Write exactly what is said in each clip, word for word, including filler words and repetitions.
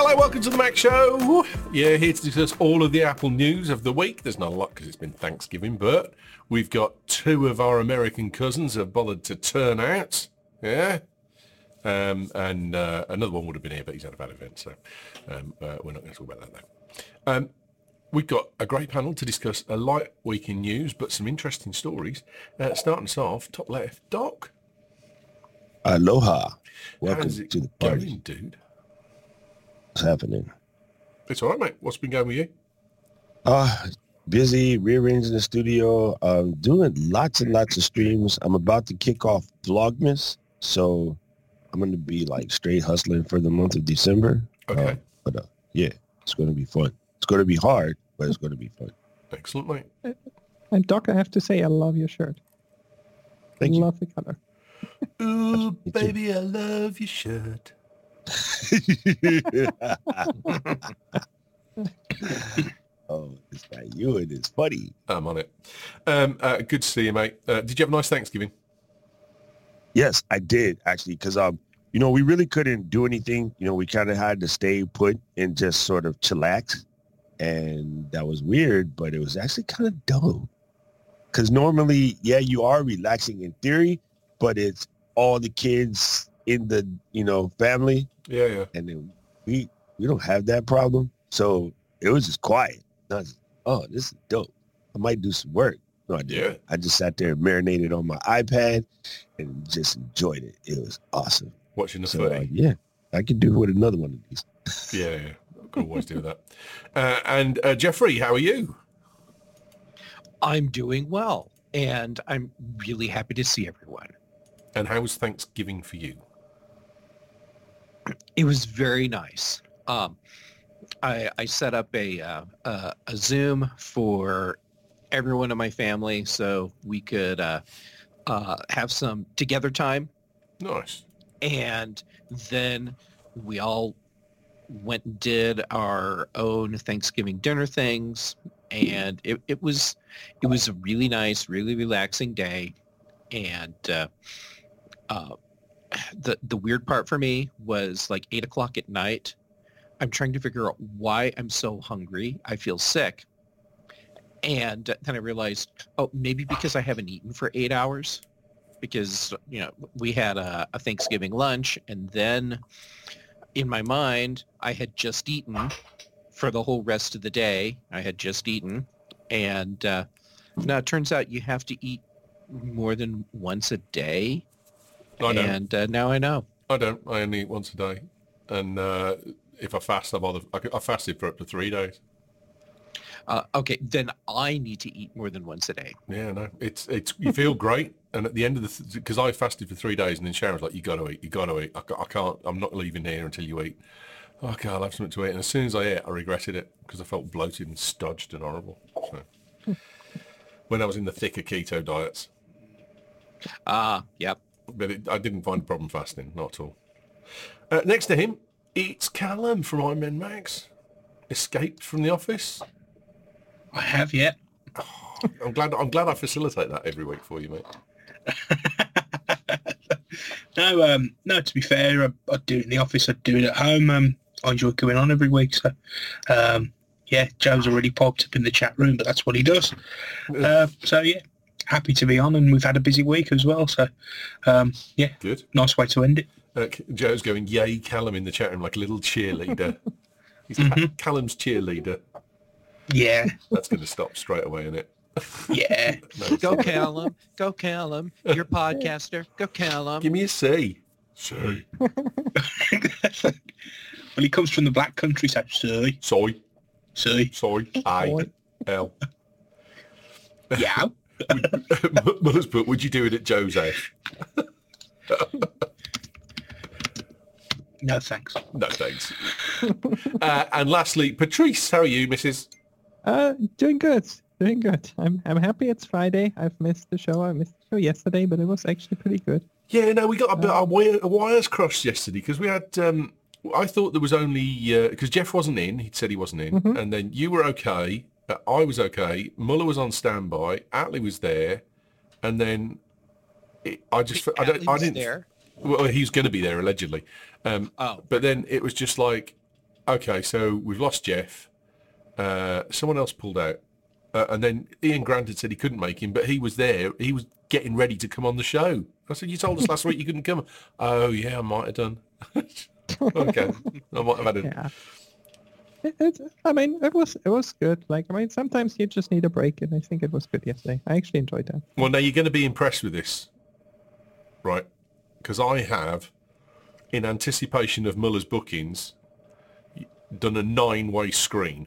Hi, welcome to the Mac Show. Yeah, here to discuss all of the Apple news of the week. There's not a lot because it's been Thanksgiving, but we've got two of our American cousins who have bothered to turn out. Yeah. Um, and uh, another one would have been here, but he's had a bad event, so um, uh, we're not going to talk about that though. Um, we've got a great panel to discuss a light week in news, but some interesting stories. Uh, starting us off, top left, Doc. Aloha. Welcome How's it to the party. going, dude? What's happening? It's all right, mate. What's been going with you? Uh, busy, rearranging the studio, um, doing lots and lots of streams. I'm about to kick off Vlogmas, so I'm going to be like straight hustling for the month of December. Okay. Uh, but uh, yeah, it's going to be fun. It's going to be hard, but it's going to be fun. Excellent, mate. And Doc, I have to say, I love your shirt. Thank I you. love the color. Ooh, baby, I love your shirt. Oh, it's not you and it's funny. I'm on it. Um, uh, good to see you, mate. Uh, did you have a nice Thanksgiving? Yes, I did actually, because um, you know, we really couldn't do anything. You know, we kind of had to stay put and just sort of chillax, and that was weird, but it was actually kind of dope. Because normally, yeah, you are relaxing in theory, but it's all the kids in the you know family, Yeah, yeah. and then we we don't have that problem, so it was just quiet. I was, oh, this is dope. I might do some work. No, I didn't. Yeah. I just sat there and marinated on my iPad and just enjoyed it. It was awesome. Watching the So, uh, footy. yeah, I could do with another one of these. Yeah, yeah. Could always do that. Uh, and uh, Jeffrey, how are you? I'm doing well, and I'm really happy to see everyone. And how was Thanksgiving for you? It was very nice. Um, I, I set up a, uh, a a Zoom for everyone in my family so we could uh, uh, have some together time, Nice. and then we all went and did our own Thanksgiving dinner things, and it, it was it was a really nice, really relaxing day. And uh, uh, the the weird part for me was like eight o'clock at night. I'm trying to figure out why I'm so hungry. I feel sick. And then I realized, oh, maybe because I haven't eaten for eight hours. Because, you know, we had a, a Thanksgiving lunch, and then in my mind, I had just eaten for the whole rest of the day. I had just eaten. And uh, now it turns out you have to eat more than once a day. I don't. And uh, now I know. I don't. I only eat once a day. And uh, if I fast, I bother. I, I fasted for up to three days. Uh, okay, then I need to eat more than once a day. Yeah, no. It's, it's, you feel great. And at the end of the, because I fasted for three days and then Sharon was like, you got to eat, you got to eat. I, ca- I can't, I'm not leaving here until you eat. Okay, I'll have something to eat. And as soon as I ate, I regretted it because I felt bloated and stodged and horrible. So when I was in the thicker keto diets. Ah, yep. But it, I didn't find a problem fasting, not at all. Uh, next to him, it's Callum from Iron Man Max. Escaped from the office. I have yet. Oh, I'm glad. I'm glad I facilitate that every week for you, mate. no, um, no. To be fair, I, I do it in the office. I do it at home. Um, I enjoy going on every week. So, um, yeah, Joe's already popped up in the chat room, but that's what he does. Uh, so yeah, happy to be on, and we've had a busy week as well. So, um, yeah, Good. Nice way to end it. Uh, Joe's going, yay, Callum in the chat room like a little cheerleader. He's Ca- Mhm. Callum's cheerleader. Yeah, That's going to stop straight away, isn't it? yeah. No, Go Callum. Go Callum. You're a podcaster. Go Callum. give me a C. C. Well, he comes from the black country, so sorry, Soy. sorry. Soy. I. Soy. L. Yeah. Mother's put, would you do it at Joe's house? No, thanks. No, thanks. uh, and lastly, Patrice, how are you, Missus? Uh, doing good. Doing good. I'm I'm happy it's Friday. I've missed the show. I missed the show yesterday, but it was actually pretty good. Yeah, no, we got a bit our wire, our wires crossed yesterday because we had. Um, I thought there was only because Jeff wasn't in. He said he wasn't in, Mhm. and then you were okay. Uh, I was okay. Muller was on standby. Atlee was there, and then it, I just I don't Atlee I was didn't. there. Well, he's going to be there allegedly, um, Oh, but then it was just like okay, so we've lost Jeff. Uh, someone else pulled out. Uh, and then Ian Grant had said he couldn't make him, but he was there. He was getting ready to come on the show. I said, you told us last week you couldn't come. Oh, yeah, I might have done. Okay, I might have had it. Yeah. It, it, I mean, it was it was good. Like, I mean, sometimes you just need a break, and I think it was good yesterday. I actually enjoyed that. Well, now you're going to be impressed with this, right? Because I have, in anticipation of Muller's bookings, done a nine-way screen.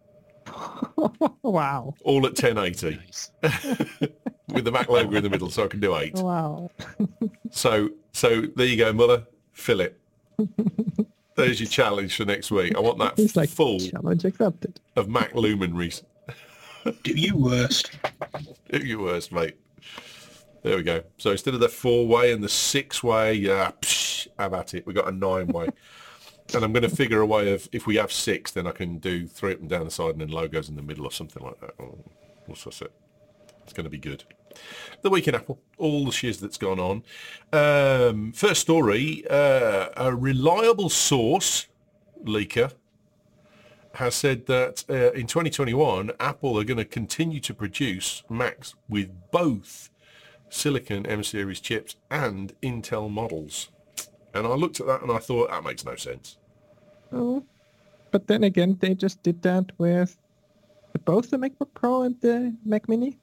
Wow. All at ten eighty. Nice. With the Mac logo in the middle, so I can do eight. Wow. So, so there you go, Muller. Fill it. There's your challenge for next week. I want that He's like, full challenge accepted. of Mac luminaries. Do you worst? Do your worst, mate. There we go. So instead of the four-way and the six-way, uh, psh, have at it. We got a nine-way. And I'm going to figure a way of, if we have six, then I can do three up and down the side and then logos in the middle or something like that. We'll suss it. It's going to be good. The Week in Apple, all the shiz that's gone on. Um, first story, uh, a reliable source, leaker, has said that uh, in twenty twenty-one, Apple are going to continue to produce Macs with both Silicon M-Series chips and Intel models. And I looked at that and I thought, that makes no sense. Oh. But then again, they just did that with both the MacBook Pro and the Mac Mini.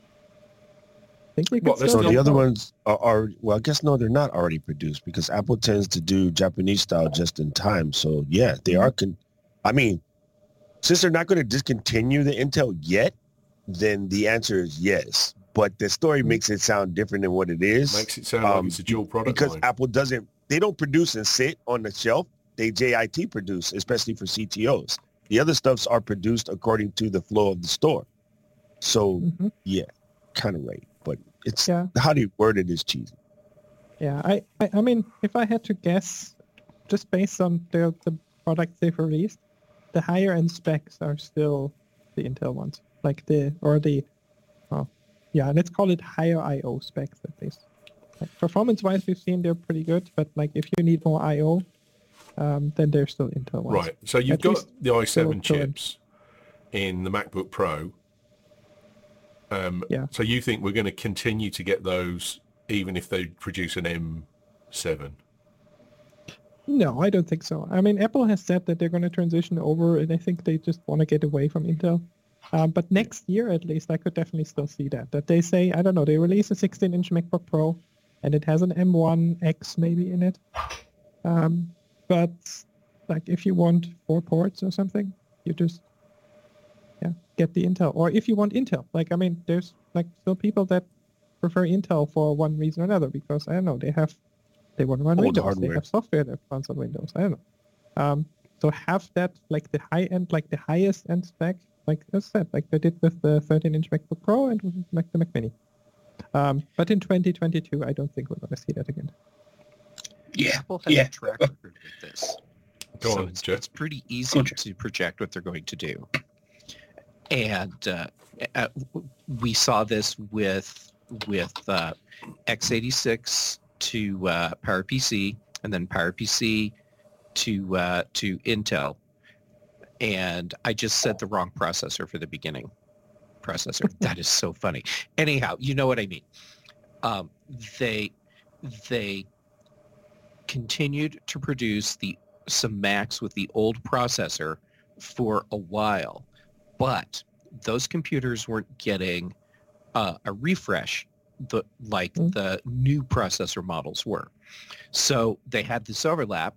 I think we could What, they're still So still- the get other more. ones are, are, well, I guess no, they're not already produced because Apple tends to do Japanese style just in time. So yeah, they are. Con- I mean, since they're not going to discontinue the Intel yet, then the answer is yes. But the story makes it sound different than what it is. Makes it sound like Um, it's a dual product because line. Apple doesn't, they don't produce and sit on the shelf. They J I T produce, especially for C T Os. The other stuffs are produced according to the flow of the store. So Mhm. yeah, kind of right. But it's Yeah. how they word it is cheesy. Yeah, I, I, I mean, if I had to guess, just based on the, the products they've released, the higher end specs are still the Intel ones. Like the, or the, oh, yeah, let's call it higher I O specs at least. Like performance-wise, we've seen they're pretty good, but like if you need more I O, um, then they're still Intel ones. Right. So you've At got least the i seven still current. chips in the MacBook Pro. Um, Yeah. So you think we're going to continue to get those even if they produce an M seven? No, I don't think so. I mean, Apple has said that they're going to transition over, and I think they just want to get away from Intel. Um, but next year, at least, I could definitely still see that. That they say, I don't know, they release a sixteen-inch MacBook Pro, and it has an M one X maybe in it. Um, but like, if you want four ports or something, you just yeah get the Intel. Or if you want Intel, like I mean, there's like still people that prefer Intel for one reason or another because I don't know they have. They want to run Old Windows. hardware. They have software that runs on Windows. I don't know. Um, so have that like the high end, like the highest end spec, like I said, like they did with the thirteen-inch MacBook Pro and with Mac, the Mac Mini. Um, but in twenty twenty-two, I don't think we're going to see that again. Yeah. Apple has Yeah. a track record with this. Go so on, it's, Jeff. it's pretty easy Go on, Jeff. to project what they're going to do. And uh, uh, we saw this with with uh, x eighty-six to uh, PowerPC, and then PowerPC to uh, to Intel. And I just said the wrong processor for the beginning. Processor. That is so funny. Anyhow, you know what I mean. Um, they they continued to produce the some Macs with the old processor for a while, but those computers weren't getting uh, a refresh the like Mm. the new processor models were. So they had this overlap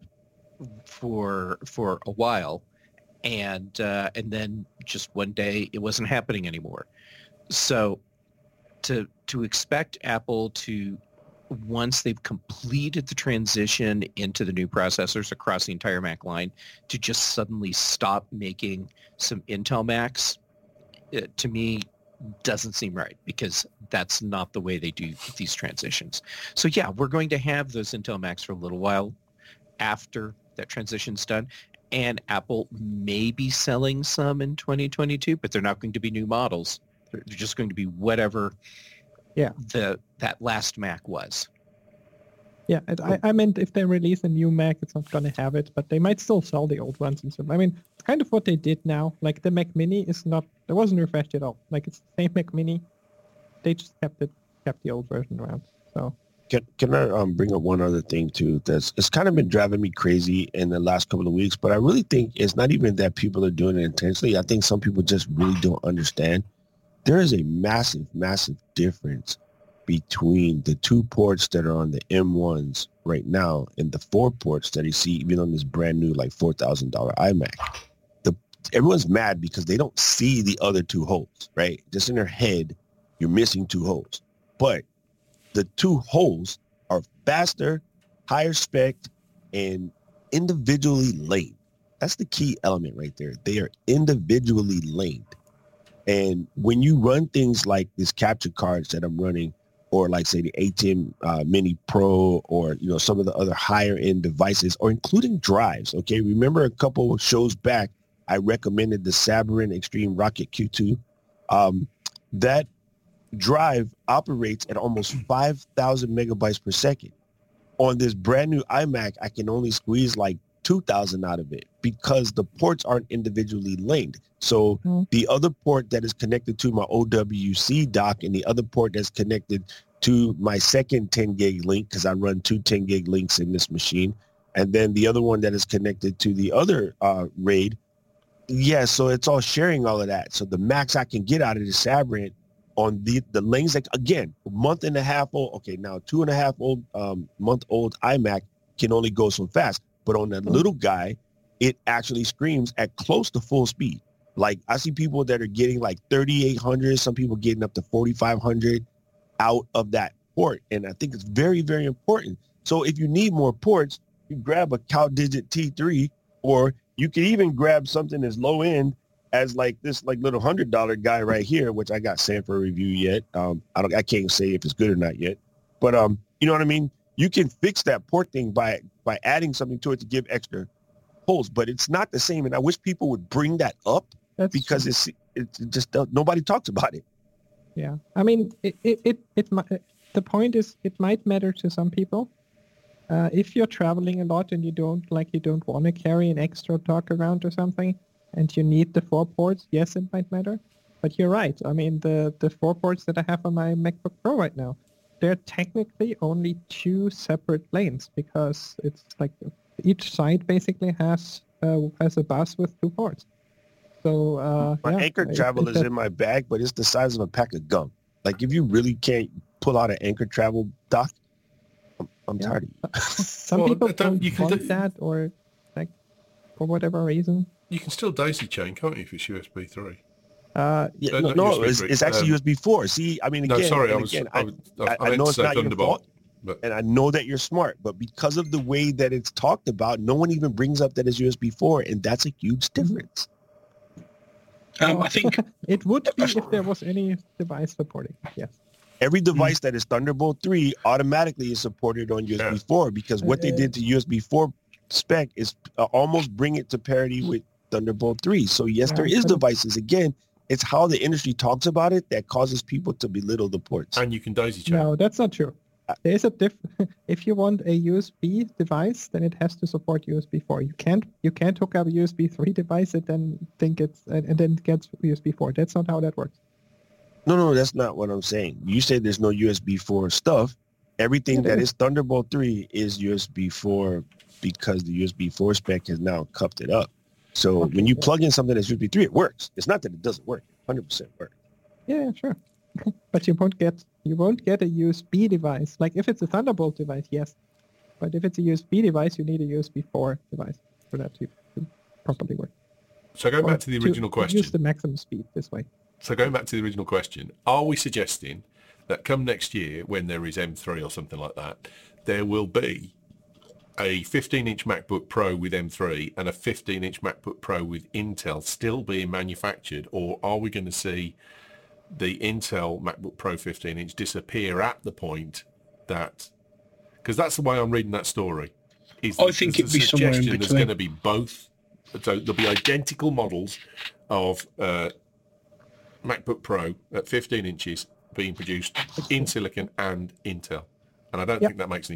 for for a while, and uh, and then just one day it wasn't happening anymore. So to to expect Apple to, once they've completed the transition into the new processors across the entire Mac line, to just suddenly stop making some Intel Macs, it, to me, doesn't seem right, because that's not the way they do these transitions. So yeah, we're going to have those Intel Macs for a little while after that transition's done, and Apple may be selling some in twenty twenty-two, but they're not going to be new models. They're, they're just going to be whatever Yeah. the that last Mac was. Yeah, and I, I meant if they release a new Mac, it's not gonna have it, but they might still sell the old ones and stuff. I mean, it's kind of what they did now. Like the Mac Mini is not, it wasn't refreshed at all. Like it's the same Mac Mini. They just kept it, kept the old version around. So Can, can I um, bring up one other thing too? That's it's kind of been driving me crazy in the last couple of weeks, but I really think it's not even that people are doing it intentionally. I think some people just really don't understand. There is a massive, massive difference between the two ports that are on the M ones right now and the four ports that you see even on this brand new like four thousand dollars iMac. The everyone's mad because they don't see the other two holes, right? Just in their head, you're missing two holes. But the two holes are faster, higher spec, and individually laned. That's the key element right there. They are individually laned. And when you run things like this capture cards that I'm running, or like say the A T M uh, Mini Pro, or you know some of the other higher end devices, or including drives. Okay, remember a couple of shows back, I recommended the Sabarin Extreme Rocket Q two. Um, that drive operates at almost five thousand megabytes per second. On this brand new iMac, I can only squeeze like two thousand out of it because the ports aren't individually linked. So mm. the other port that is connected to my O W C dock and the other port that's connected to my second ten gig link, because I run two ten gig links in this machine, and then the other one that is connected to the other uh, RAID. Yeah, so it's all sharing all of that. So the max I can get out of the Sabrent on the the lanes, like again, a month and a half old, okay, now two and a half old um, month old iMac can only go so fast. But on that little guy, it actually screams at close to full speed. Like I see people that are getting like thirty-eight hundred, some people getting up to forty-five hundred out of that port. And I think it's very, very important. So if you need more ports, you grab a CalDigit T three, or you can even grab something as low end as like this like little hundred dollar guy right here, which I got sent for a review yet. Um, I don't, I can't say if it's good or not yet, but um, you know what I mean? You can fix that port thing by, by adding something to it to give extra holes, but it's not the same. And I wish people would bring that up. That's because true. it's, it's just, uh, nobody talks about it. Yeah. I mean, it, it, it, it, the point is it might matter to some people. Uh, if you're traveling a lot and you don't like, you don't want to carry an extra dock around or something, and you need the four ports, yes, it might matter. But you're right. I mean, the, the four ports that I have on my MacBook Pro right now, they're technically only two separate lanes because it's like each side basically has uh, has a bus with two ports. So uh, my yeah, Anchor Travel is in my bag, but it's the size of a pack of gum. Like if you really can't pull out an Anchor Travel dock, I'm, I'm yeah. tired of you. Some well, people don't you want do- that, or like for whatever reason. You can still daisy chain, can't you, if it's U S B three? Uh, yeah, uh, no, no it's, it's actually um, U S B four. See, I mean, again, no, sorry, I was, again, I, was, I, I, I, I know it's not your fault, but... and I know that you're smart, but because of the way that it's talked about, no one even brings up that it's U S B four, and that's a huge difference. Um, I think it would be if there was any device supporting. Yes. Every device mm-hmm. that is Thunderbolt three automatically is supported on U S B four because what they did to U S B four spec is uh, almost bring it to parity with Thunderbolt three. So yes, yeah, there is devices. Again, it's how the industry talks about it that causes people to belittle the ports. And you can daisy chain. No, that's not true. There is a diff. If you want a U S B device, then it has to support U S B four. You can't you can't hook up a U S B three device and then think it's and, and then get U S B four. That's not how that works. No, no, that's not what I'm saying. You said there's no U S B four stuff. Everything yeah, that is. is Thunderbolt three is U S B four because the U S B four spec has now cupped it up. So okay, when you yeah. plug in something that's U S B three, it works. It's not that it doesn't work. one hundred percent works. Yeah, sure. But you won't get you won't get a U S B device. Like if it's a Thunderbolt device, yes. But if it's a U S B device, you need a U S B four device for that to, to properly work. So going or back to the original to question. Use the maximum speed this way. So going back to the original question, are we suggesting that come next year when there is M three or something like that, there will be a fifteen-inch MacBook Pro with M three and a fifteen-inch MacBook Pro with Intel still being manufactured, or are we going to see the Intel MacBook Pro fifteen-inch disappear at the point that... Because that's the way I'm reading that story. Is I think it'd be somewhere in between. There's going to be both. So there'll be identical models of uh, MacBook Pro at fifteen inches being produced in Silicon and Intel. And I don't yep. think that makes any sense.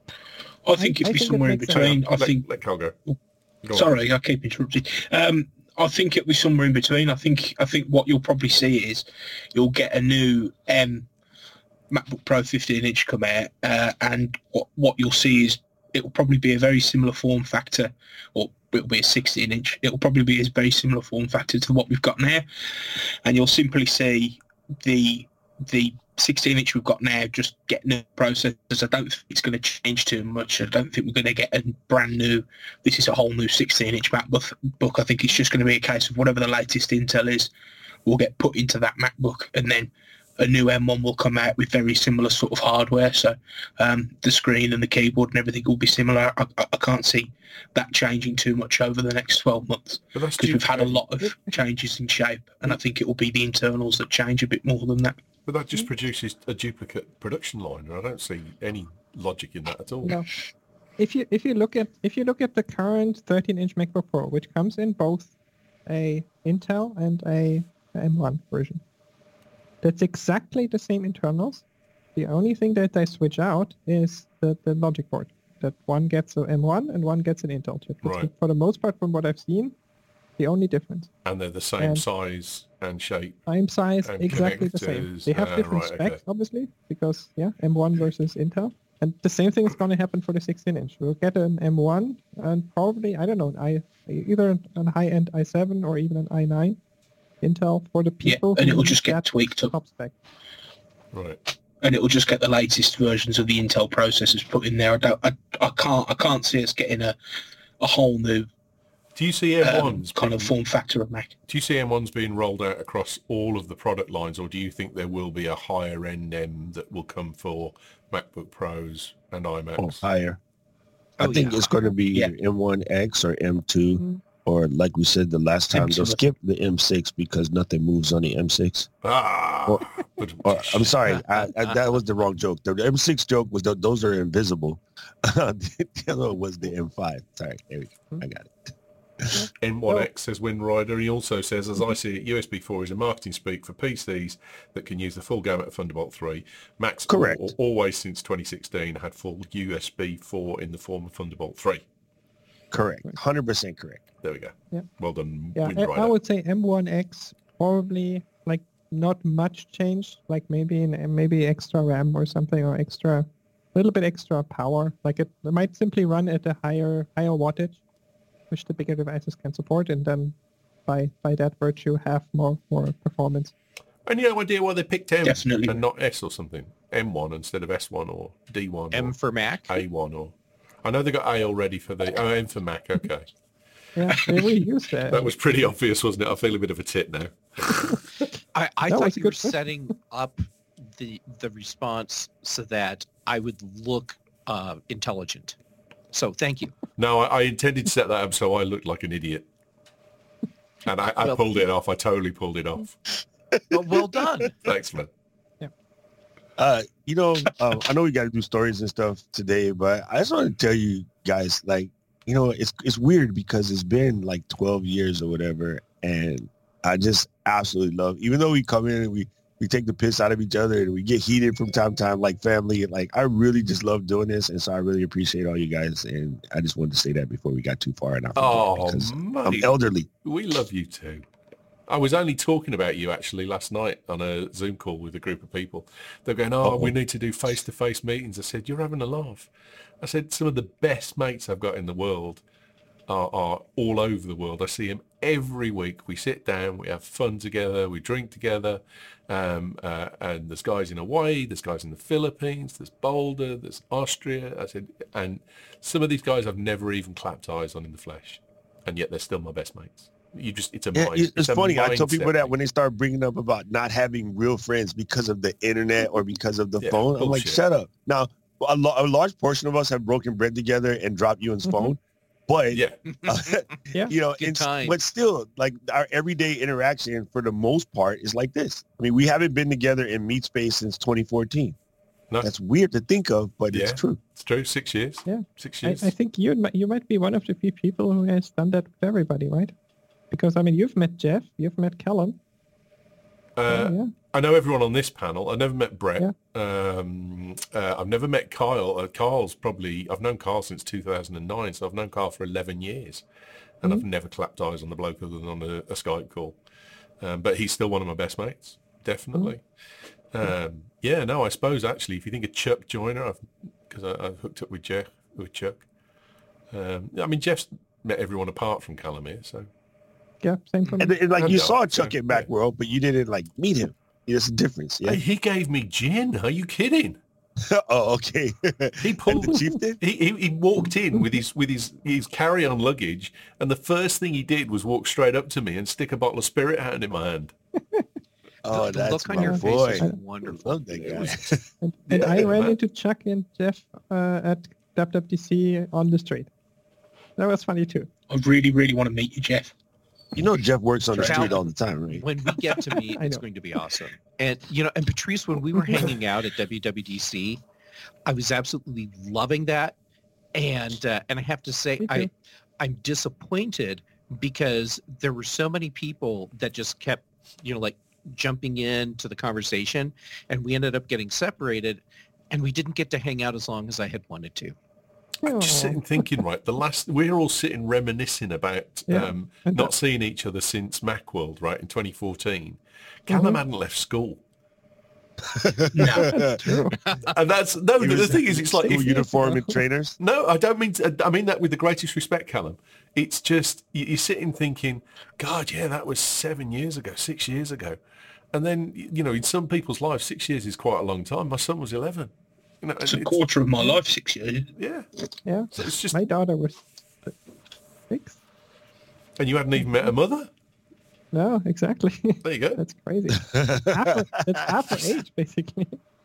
I think I- it'd I be think it somewhere in makes sense. between. I let, think. let Carl go. Go on. Sorry, I keep interrupting. Um, I think it'll be somewhere in between. I think. I think what you'll probably see is you'll get a new M MacBook Pro fifteen inch come out, uh, and what what you'll see is it will probably be a very similar form factor, or it'll be a sixteen inch. It will probably be a very similar form factor to what we've got now, and you'll simply see the the sixteen inch we've got now just get new processors. I don't think it's going to change too much. I don't think we're going to get a brand new, this is a whole new sixteen inch MacBook. Book. I think it's just going to be a case of whatever the latest Intel is will get put into that MacBook, and then a new M one will come out with very similar sort of hardware. So um, the screen and the keyboard and everything will be similar. I, I, I can't see that changing too much over the next twelve months But that's because we've had a duplicate- lot of changes in shape, and I think it will be the internals that change a bit more than that. But that just produces a duplicate production line, and I don't see any logic in that at all. No. If you if you look at if you look at the current thirteen inch MacBook Pro, which comes in both a Intel and a M one version, that's exactly the same internals. The only thing that they switch out is the, the logic board. That one gets an M one and one gets an Intel chip. That's Right. For the most part, from what I've seen, the only difference. And they're the same And- size and shape. Same size, And exactly the same. connectors, They have uh, different right, specs, okay. obviously, because yeah, M one versus Intel. And the same thing is going to happen for the sixteen inch. We'll get an M one and probably, I don't know, I either an high-end i seven or even an i nine Intel for the Yeah, people and who it'll need just get that tweaked up. top spec. Right. And it will just get the latest versions of the Intel processors put in there. I don't, I, I can't, I can't see us getting a, a whole new Do you see M um, ones kind of being- form factor of Mac. Do you see M ones being rolled out across all of the product lines, or do you think there will be a higher end M that will come for MacBook Pros and or iMacs? higher. I Oh, think yeah. it's going to be Yeah. either M one X or M two, Mhm. or like we said the last time, M two. they'll skip the M six because nothing moves on the M six. Ah, Or- but Or, I'm sorry, I, I, that was the wrong joke. The M six joke was that those are invisible. The other one was the M five. Sorry, there we go. I got it. M one X says Windrider. He also says, as I see it, U S B four is a marketing speak for P Cs that can use the full gamut of Thunderbolt three. Macs Correct. al- always since twenty sixteen had full U S B four in the form of Thunderbolt three. Correct. one hundred percent correct. There we go. Yeah. Well done, Yeah, I, I Windrider. would say M one X probably like not much change, like maybe in maybe extra RAM or something, or extra, a little bit extra power. Like it, it might simply run at a higher higher wattage, which the bigger devices can support, and then by by that virtue have more more performance. And you have no idea why they picked M Definitely. and not S or something. M one instead of S one or D one M or for Mac. A one or... I know they got A already for the... Oh, M for Mac, okay. Yeah, they reused that. That was pretty obvious, wasn't it? I feel a bit of a tit now. I, I That thought was a you were good question. setting up the the response so that I would look uh, intelligent. So thank you. No, I, I intended to set that up so I looked like an idiot. And I, I Well- pulled it off. I totally pulled it off. Well, well done. Thanks, man. Uh, you know, um, I know we got to do stories and stuff today, but I just want to tell you guys, like, you know, it's it's weird because it's been like twelve years or whatever, and I just absolutely love. Even though we come in and we we take the piss out of each other and we get heated from time to time, like family, like I really just love doing this, and so I really appreciate all you guys, and I just wanted to say that before we got too far and I forget, Oh, because I'm mate. elderly. We love you too. I was only talking about you actually last night on a Zoom call with a group of people. They're going, oh, Uh-oh. we need to do face-to-face meetings. I said, you're having a laugh. I said, some of the best mates I've got in the world are, are all over the world. I see them every week. We sit down, we have fun together, we drink together. Um, uh, and there's guys in Hawaii, there's guys in the Philippines, there's Boulder, there's Austria. I said, and some of these guys I've never even clapped eyes on in the flesh. And yet they're still my best mates. You just, it's a Yeah, mind. it's, it's a funny. I tell mindset people that thing. when they start bringing up about not having real friends because of the internet or because of the Yeah, phone, I'm like, bullshit. shut up. Now, a, lo- a large portion of us have broken bread together and dropped you on Mhm. phone, but Yeah. Yeah. you know, Good it's, time. but still, like our everyday interaction for the most part is like this. I mean, we haven't been together in Meet Space since twenty fourteen. No. That's weird to think of, but Yeah. it's true. It's true. Six years. Yeah. Six I, years. I think you mi- you might be one of the few people who has done that with everybody, right? Because I mean, you've met Jeff, you've met Callum. Uh, Oh, yeah. I know everyone on this panel. I never met Brett. Yeah. Um, uh, I've never met Kyle. Uh, Carl's probably, I've known Carl since two thousand nine, so I've known Carl for eleven years. And I've never clapped eyes on the bloke other than on a, a Skype call. Um, but he's still one of my best mates, definitely. Um, yeah, no, I suppose actually, if you think of Chuck Joyner, because I, I've hooked up with Jeff, with Chuck. Um, I mean, Jeff's met everyone apart from Callum here, so. Yeah, same for me. And, and like And you no, saw yeah, Chuck at yeah. Macworld, but you didn't like meet him. There's a difference. Yeah. Hey, he gave me gin. Are you kidding? Oh, okay. He And pulled. the chief did? He, he he walked in with his with his his carry-on luggage, and the first thing he did was walk straight up to me and stick a bottle of spirit hand in my hand. Oh, the that's look on my your boy. face is I wonderful. love that It guy. was- And, and Yeah, I ran man. into Chuck and Jeff uh, at W W D C on the street. That was funny too. I really, really want to meet you, Jeff. You know Jeff works on the Cal- street all the time, right? When we get to meet, I it's know. going to be awesome. And you know, and Patrice, when we were hanging out at W W D C, I was absolutely loving that. And uh, and I have to say, Me I too. I'm disappointed because there were so many people that just kept, you know, like jumping into the conversation, and we ended up getting separated, and we didn't get to hang out as long as I had wanted to. I'm just Aw. sitting thinking, right, the last, we're all sitting reminiscing about Yeah. um, And not that- seeing each other since Macworld, right, in twenty fourteen. Callum Mhm. hadn't left school. No. True. And that's, no, He the, the was- thing is, it's like, School if, uniform and trainers. no, I don't mean to, I mean that with the greatest respect, Callum. It's just, you- you're sitting thinking, God, yeah, that was seven years ago, six years ago. And then, you know, in some people's lives, six years is quite a long time. My son was eleven. You know, It's and a quarter of my life, six years. yeah. Yeah. So it's just, My daughter was six. and you hadn't even met a mother? No, exactly. There you go. That's crazy. half her, it's half her age, basically.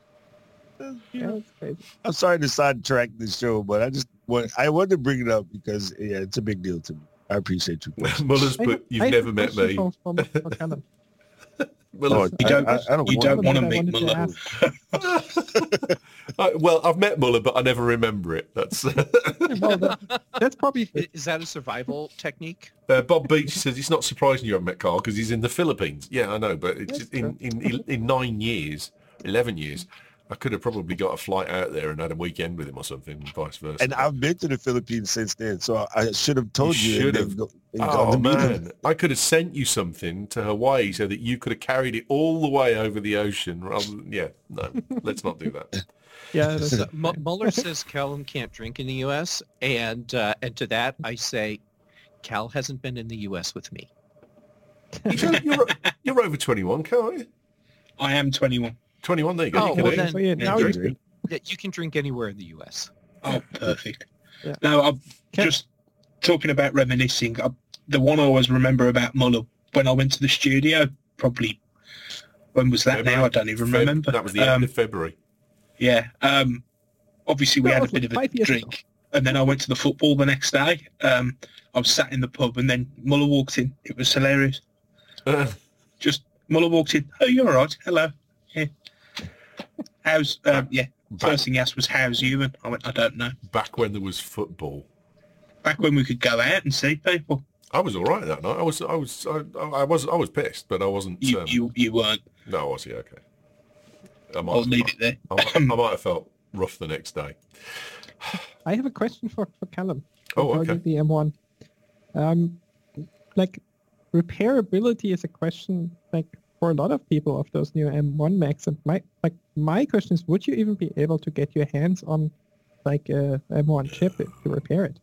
Yeah, it's crazy. I'm sorry to sidetrack the show, but I just want I wanted to bring it up because yeah, it's a big deal to me. I appreciate you. Muller's I put, have- you've I have never a met question me. For, for, for Callum. Muller's, You don't, I, I, I don't you want don't to- want to I meet wanted to Muller. ask. I, well, I've met Muller, but I never remember it. That's Well, that, that's probably I- Is that a survival technique? uh, Bob Beach says it's not surprising you haven't met Carl because he's in the Philippines. Yeah, I know, but it's just in, in, in in nine years, eleven years, I could have probably got a flight out there and had a weekend with him or something, and vice versa. And I've been to the Philippines since then, so I should have told You you. should and have. then go- and gone Oh to meet him. man, I could have sent you something to Hawaii so that you could have carried it all the way over the ocean. Rather than, yeah, no, let's not do that. yeah. That's, So, M- Mueller says Callum can't drink in the U S, and uh, and to that I say, Cal hasn't been in the U S with me. You're, you're, you're over twenty-one, can't you? I am twenty-one. twenty-one, there you go. Oh, you can well eat. then- so yeah, now drink. you drink. Yeah, you can drink anywhere in the U S. Oh, perfect. Yeah. No, I'm Can- just talking about reminiscing. I, the one I always remember about Muller when I went to the studio, probably, when was that now? I don't even Feb- remember. That was the Um, end of February. Yeah. Um, obviously, we That had a was bit like of a five years drink, ago. and then I went to the football the next day. Um, I was sat in the pub, and then Muller walked in. It was hilarious. Uh, Just Muller walked in. Oh, you're all right. Hello. Yeah. How's? Um, yeah. First thing he asked was, "How's you?" And I went, "I don't know." back when there was football. Back when we could go out and see people. I was all right that night. I was, I was, I, I was, I was pissed, but I wasn't. You, um, you, you weren't. No, I was. Yeah, okay. I might, I'll leave it there. I, might, I might have felt rough the next day. I have a question for, for Callum. Oh, regarding okay. The M one. Um, like, repairability is a question, like, for a lot of people of those new M one Macs. And my, like, my question is, would you even be able to get your hands on, like, a M one chip to repair it?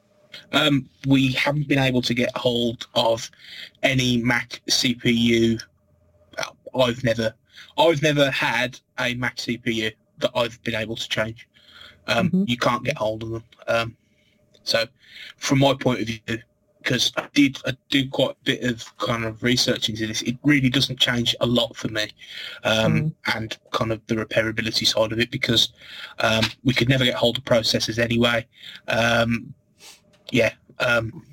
Um, we haven't been able to get hold of any Mac C P U. Well, I've never, I've never had a Mac C P U that I've been able to change. Um, Mhm. You can't get hold of them. Um, so, from my point of view, because I did, I do quite a bit of kind of research into this. It really doesn't change a lot for me, um, and kind of the repairability side of it, because um, we could never get hold of processors anyway. Um, yeah, um,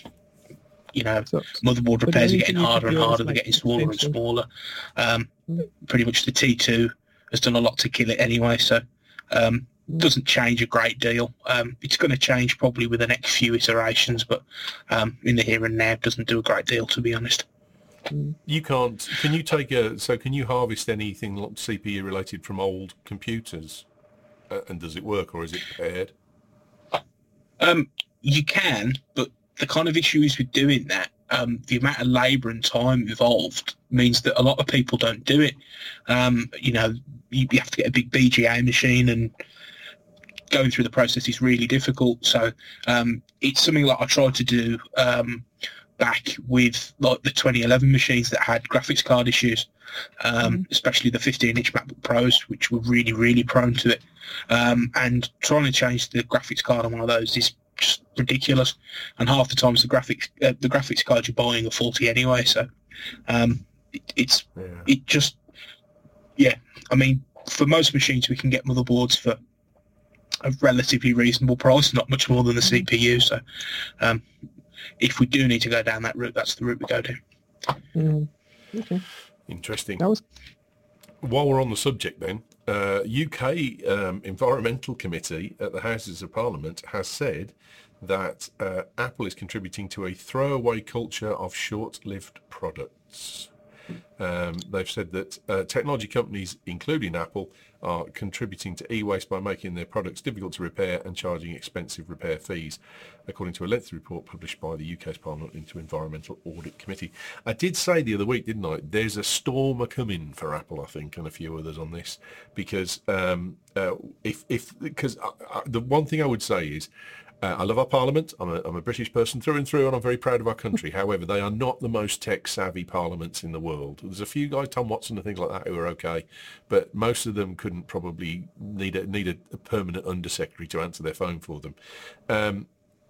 you know, So, motherboard But repairs are anything getting you harder can and do is, harder. They're like, getting smaller and extension. smaller. Um, Mm. pretty much the T two has done a lot to kill it anyway, so um, Mm. doesn't change a great deal. Um, it's going to change probably with the next few iterations, but um, in the here and now, it doesn't do a great deal, to be honest. Mm. You can't. Can you take a? So can you harvest anything like C P U related from old computers? Uh, and does it work, or is it paired? Um, you can, but the kind of issue is with doing that. Um, the amount of labour and time involved means that a lot of people don't do it. Um, you know, you, you have to get a big B G A machine, and going through the process is really difficult. So um, it's something that I tried to do um, back with like the twenty eleven machines that had graphics card issues, um, mm. especially the fifteen inch MacBook Pros, which were really, really prone to it. Um, and trying to change the graphics card on one of those is just ridiculous. And half the times the graphics uh, the graphics card you're buying are faulty anyway. So um, it, it's yeah. it just yeah. I mean, for most machines, we can get motherboards for a relatively reasonable price, not much more than the C P U. So um, if we do need to go down that route, that's the route we go to. Mm. Okay. Interesting. That was. While we're on the subject then, uh, U K um, Environmental Committee at the Houses of Parliament has said that uh, Apple is contributing to a throwaway culture of short-lived products. Um, they've said that uh, technology companies, including Apple, are contributing to e-waste by making their products difficult to repair and charging expensive repair fees, according to a lengthy report published by the U K's Parliament into Environmental Audit Committee. I did say the other week, didn't I? There's a storm a-coming for Apple, I think, and a few others on this, because um, uh, if if because the one thing I would say is, Uh, I love our Parliament. I'm a, I'm a British person through and through, and I'm very proud of our country. However, they are not the most tech-savvy parliaments in the world. There's a few guys, Tom Watson and things like that, who are okay, but most of them couldn't probably need a, need a, a permanent undersecretary to answer their phone for them. Um,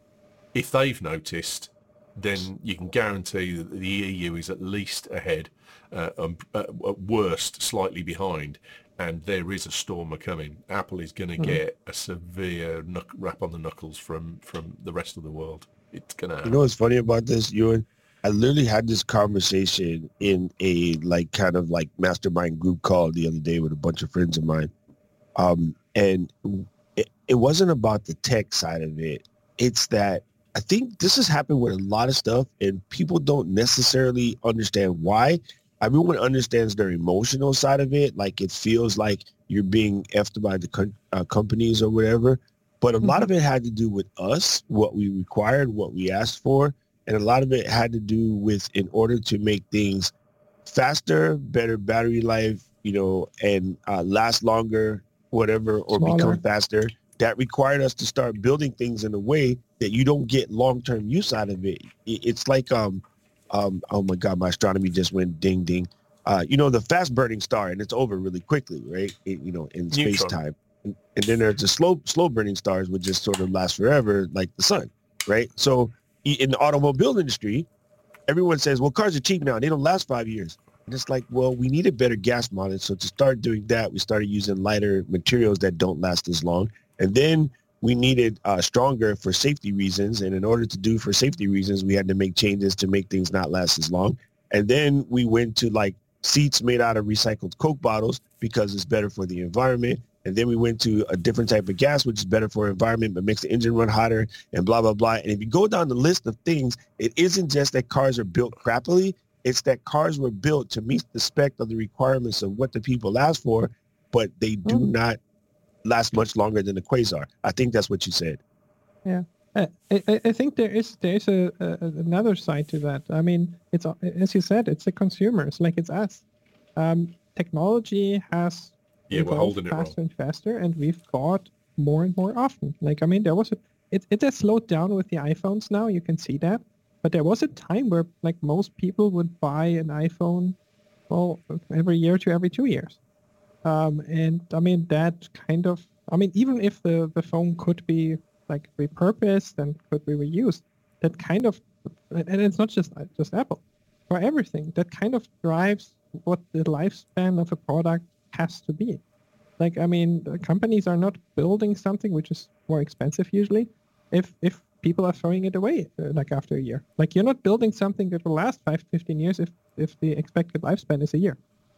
if they've noticed, then you can guarantee that the E U is at least ahead, uh, um, uh, at worst, slightly behind. And there is a storm coming. Apple is going to mm. get a severe knuck- rap on the knuckles from, from the rest of the world. It's going to happen. You know what's funny about this, Ewan? I literally had this conversation in a like kind of like mastermind group call the other day with a bunch of friends of mine. Um, and it, it wasn't about the tech side of it. It's that I think this has happened with a lot of stuff, and people don't necessarily understand why. Everyone understands their emotional side of it. Like it feels like you're being effed by the co- uh, companies or whatever. But a mm-hmm. lot of it had to do with us, what we required, what we asked for. And a lot of it had to do with in order to make things faster, better battery life, you know, and uh, last longer, whatever, or Smaller. become faster. That required us to start building things in a way that you don't get long-term use out of it. It's like, um, Um, oh my God, my astronomy just went ding ding. Uh, you know, the fast burning star, and it's over really quickly, right? It, you know, in space time. And, and then there's the slow, slow burning stars, which just sort of last forever, like the sun, right? So in the automobile industry, everyone says, well, cars are cheap now. They don't last five years. And it's like, well, we need a better gas mileage. So to start doing that, we started using lighter materials that don't last as long. And then we needed uh, stronger for safety reasons. And in order to do for safety reasons, we had to make changes to make things not last as long. And then we went to like seats made out of recycled Coke bottles because it's better for the environment. And then we went to a different type of gas, which is better for environment, but makes the engine run hotter and blah, blah, blah. And if you go down the list of things, it isn't just that cars are built crappily. It's that cars were built to meet the spec of the requirements of what the people ask for, but they do mm. not last much longer than the Quasar. I think that's what you said. Yeah, I, I, I think there is there is a, a another side to that. I mean, it's as you said, it's the consumers, like it's us. Um, technology has yeah, we're holding faster it wrong. and faster, and we've bought more and more often. Like I mean, there was a it it has slowed down with the iPhones now. You can see that, but there was a time where like most people would buy an iPhone, well, every year to every two years. Um, and I mean, that kind of, I mean, even if the, the phone could be like repurposed and could be reused, that kind of, and it's not just just Apple, for everything, that kind of drives what the lifespan of a product has to be. Like, I mean, the companies are not building something which is more expensive usually if if people are throwing it away uh, like after a year. Like, you're not building something that will last five, fifteen years if, if the expected lifespan is a year.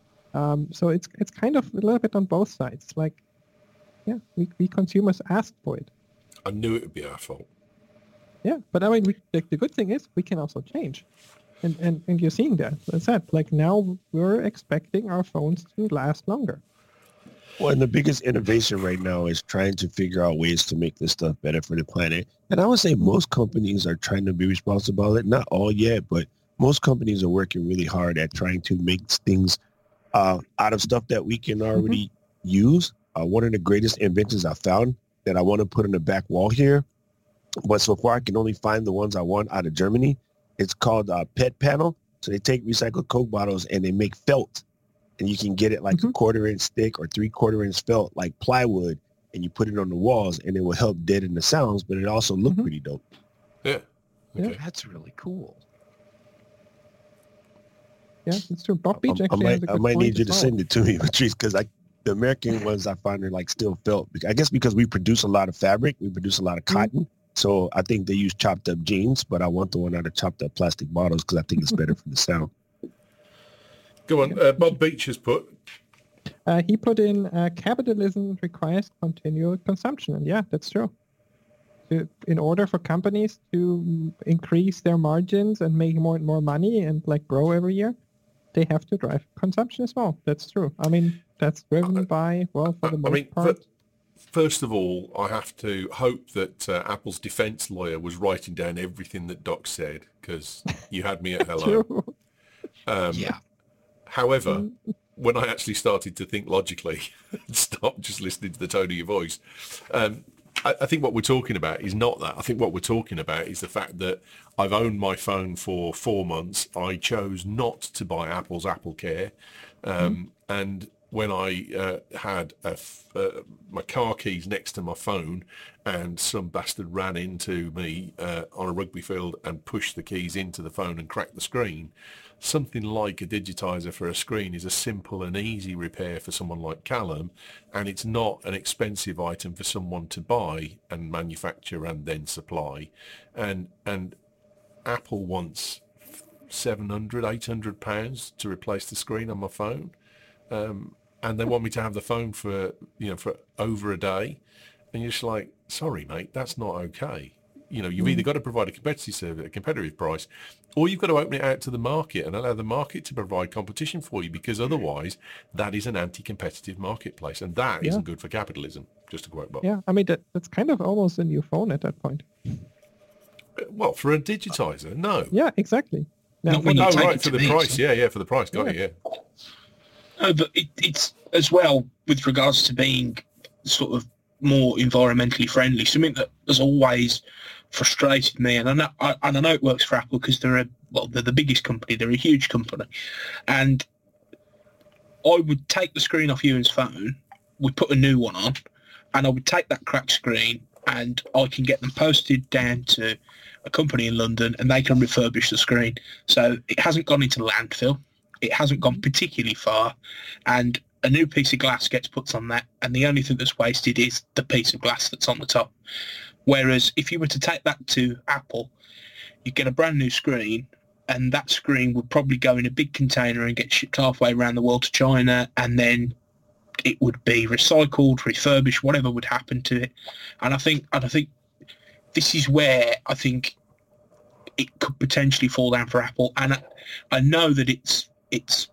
Um, so it's it's kind of a little bit on both sides. Like, yeah, we, we consumers asked for it. I knew it would be our fault. Yeah, but I mean, we, the, the good thing is we can also change. And, and and you're seeing that. That's that. Like now we're expecting our phones to last longer. Well, and the biggest innovation right now is trying to figure out ways to make this stuff better for the planet. And I would say most companies are trying to be responsible about it. Not all yet, but most companies are working really hard at trying to make things uh, out of stuff that we can already mm-hmm. use. Uh, one of the greatest inventions I found that I want to put on the back wall here, but so far I can only find the ones I want out of Germany. It's called a pet panel. So they take recycled Coke bottles and they make felt. And you can get it like mm-hmm. a quarter inch thick or three quarter inch felt like plywood, and you put it on the walls and it will help deaden the sounds, but it also look mm-hmm. pretty dope. Yeah. Okay. Yeah, that's really cool. Yeah, it's true. Bob Beach I, actually I has might, a I good might point need you as to well. send it to me, Patrice, because I the American ones I find are like still felt. I guess because we produce a lot of fabric, we produce a lot of cotton. Mm-hmm. So I think they use chopped up jeans, but I want the one out of chopped up plastic bottles because I think it's better for the sound. Go on. Uh, Bob Beach has put. Uh, he put in uh, capitalism requires continual consumption, and yeah, that's true. To, in order for companies to increase their margins and make more and more money and like grow every year, they have to drive consumption as well. That's true. I mean, that's driven uh, by well, for the most I mean, part. For, first of all, I have to hope that uh, Apple's defense lawyer was writing down everything that Doc said, because you had me at hello. Um, yeah. However, when I actually started to think logically and stop just listening to the tone of your voice, um, I, I think what we're talking about is not that. I think what we're talking about is the fact that I've owned my phone for four months. I chose not to buy Apple's Apple Care. Um, mm. And when I uh, had a f- uh, my car keys next to my phone and some bastard ran into me uh, on a rugby field and pushed the keys into the phone and cracked the screen, something like a digitizer for a screen is a simple and easy repair for someone like Callum, and it's not an expensive item for someone to buy and manufacture and then supply. And and Apple wants seven hundred, eight hundred pounds to replace the screen on my phone. Um, and they want me to have the phone for, you know, for over a day. And you're just like, sorry, mate, that's not okay. You know, you've mm. either got to provide a competitive service, a competitive price, or you've got to open it out to the market and allow the market to provide competition for you, because otherwise that is an anti-competitive marketplace, and that yeah. isn't good for capitalism, just to quote Bob. Yeah, I mean, that, that's kind of almost a new phone at that point. Well, for a digitizer, no. Yeah, exactly. Now, no, when you oh, take right, it for to the me, price. so. Yeah, yeah, for the price. Got yeah. it, yeah. No, but it, it's as well with regards to being sort of more environmentally friendly. Something that has always frustrated me, and I know, I, and I know it works for Apple because they're a well, they're the biggest company. They're a huge company, and I would take the screen off Ewan's phone, we'd put a new one on, and I would take that cracked screen, and I can get them posted down to a company in London, and they can refurbish the screen. So it hasn't gone into landfill. It hasn't gone particularly far, and a new piece of glass gets put on that, and the only thing that's wasted is the piece of glass that's on the top. Whereas if you were to take that to Apple, you get a brand new screen, and that screen would probably go in a big container and get shipped halfway around the world to China, and then it would be recycled, refurbished, whatever would happen to it. And I think, and I think this is where I think it could potentially fall down for Apple. And I, I know that it's it's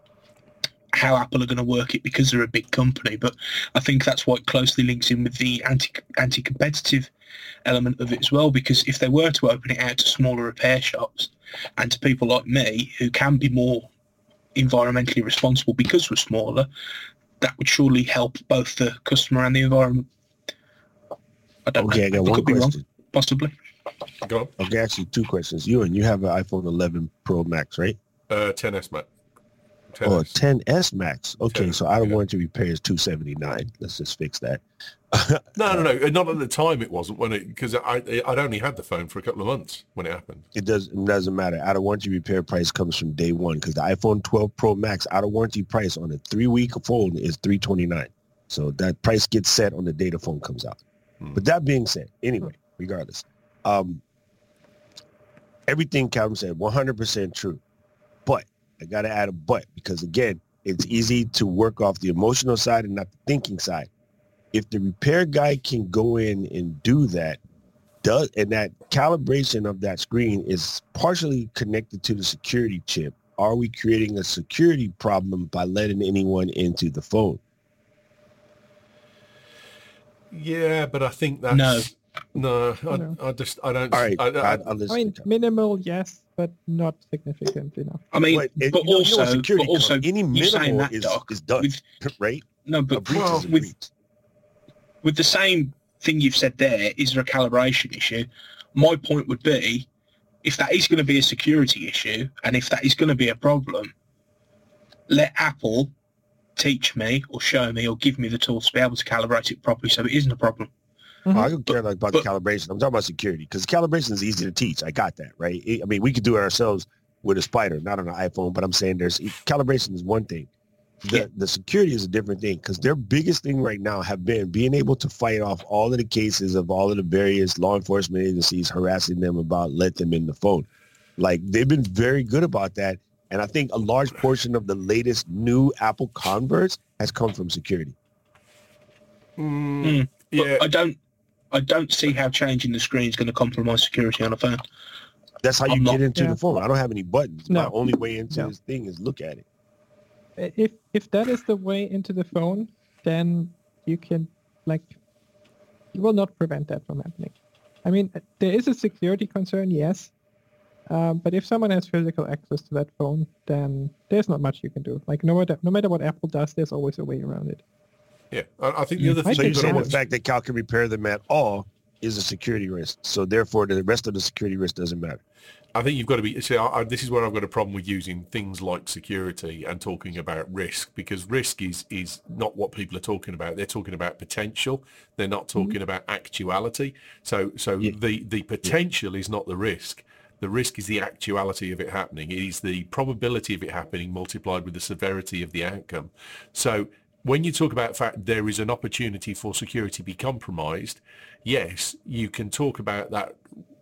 how Apple are going to work it because they're a big company, but I think that's what closely links in with the anti anti-competitive element of it as well, because if they were to open it out to smaller repair shops and to people like me who can be more environmentally responsible because we're smaller, that would surely help both the customer and the environment. I don't okay, know. I got I one could be question. wrong, possibly. Go on. Okay, actually two questions. You and you have an iPhone eleven Pro Max, right? Uh, ten S Max. ten Oh, S. ten S Max. Okay, ten, so out of yeah. warranty repair is two seventy-nine. Let's just fix that. No, no, no. Not at the time it wasn't, when it, because I, I'd only had the phone for a couple of months when it happened. It does it doesn't matter. Out of warranty repair price comes from day one, because the iPhone twelve Pro Max out of warranty price on a three week phone is three twenty-nine. So that price gets set on the day the phone comes out. Hmm. But that being said, anyway, regardless, um, everything Calvin said, one hundred percent true. But I got to add a but, because again, it's easy to work off the emotional side and not the thinking side. If the repair guy can go in and do that, does, and that calibration of that screen is partially connected to the security chip. Are we creating a security problem by letting anyone into the phone? Yeah, but I think that's No. no. I, No. I just I don't. All right, I, I, I, I'll I listen mean, to minimal, yes, but not significant enough. I mean, But, but, it- you know- you know what also, security but also, comes- any you saying minimal that, is, Doc, is done, with, right? no, A but breach well, is a with- breach. with the same thing you've said there, is there a calibration issue? My point would be, if that is going to be a security issue, and if that is going to be a problem, let Apple teach me or show me or give me the tools to be able to calibrate it properly so it isn't a problem. Mhm. I don't care like about but- the calibration. I'm talking about security because calibration is easy to teach. I got that, right? It- I mean, we could do it ourselves with a spider, not on an iPhone, but I'm saying there's calibration is one thing. The, Yeah. the security is a different thing because their biggest thing right now have been being able to fight off all of the cases of all of the various law enforcement agencies harassing them about let them in the phone. Like they've been very good about that. And I think a large portion of the latest new Apple converts has come from security. mm, Mm. But yeah, I don't, I don't see how changing the screen is going to compromise security on a phone. That's how you I'm get not- into yeah. the phone. I don't have any buttons. No. My only way into No. this thing is look at it. If if that is the way into the phone, then you can like you will not prevent that from happening. I mean, there is a security concern, yes, um, but if someone has physical access to that phone, then there's not much you can do. Like no matter no matter what Apple does, there's always a way around it. yeah. I, I think the other I thing So think you're you've got to saying the watch. fact that Cal can repair them at all is a security risk. So therefore, the rest of the security risk doesn't matter. I think you've got to be. See, I, I, this is where I've got a problem with using things like security and talking about risk, because risk is is not what people are talking about. They're talking about potential. They're not talking Mm-hmm. about actuality. So, so Yeah. the the potential is not the risk. The risk is the actuality of it happening. It is the probability of it happening multiplied with the severity of the outcome. So when you talk about fact there is an opportunity for security to be compromised, yes, you can talk about that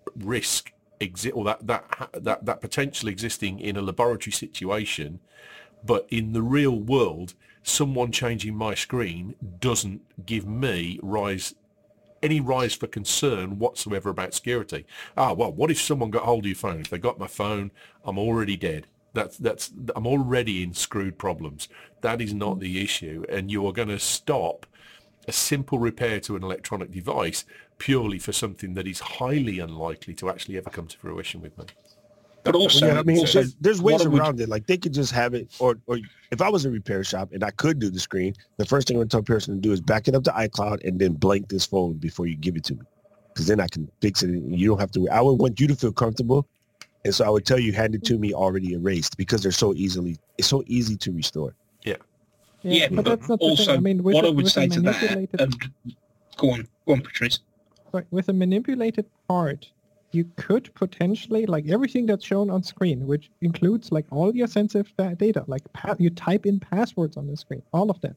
risk exist or that, that that that potential existing in a laboratory situation, but in the real world, someone changing my screen doesn't give me rise any rise for concern whatsoever about security. Ah, well, what if someone got hold of your phone? If they got my phone, I'm already dead. That's that's I'm already in screwed problems. That is not the issue, and you are going to stop a simple repair to an electronic device purely for something that is highly unlikely to actually ever come to fruition with me. But also, yeah, I mean, also there's, there's ways what I would- around it. Like they could just have it, or or if I was a repair shop and I could do the screen, the first thing I would tell a person to do is back it up to iCloud and then blank this phone before you give it to me, because then I can fix it. And you don't have to. I would want you to feel comfortable, and so I would tell you hand it to me already erased because they're so easily. It's so easy to restore. Yeah, Yeah, but but that's not the also, thing. I mean, with what a, I would with say a to that, manipulated and go on, go on, Patrice. Right, with a manipulated part, you could potentially, like everything that's shown on screen, which includes like all your sensitive da- data, like pa- you type in passwords on the screen, all of that.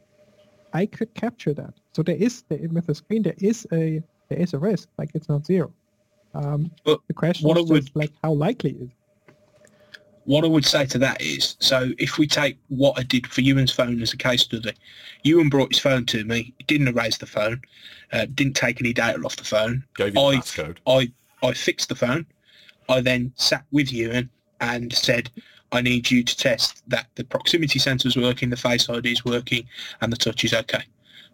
I could capture that. So there is, there, with the screen, there is a there is a risk, like it's not zero. Um, But the question what is I just like how likely is it? What I would say to that is, so if we take what I did for Ewan's phone as a case study, Ewan brought his phone to me, didn't erase the phone, uh, didn't take any data off the phone. Gave you the I, passcode. I, I fixed the phone. I then sat with Ewan and said, I need you to test that the proximity sensor is working, the Face I D is working, and the touch is okay.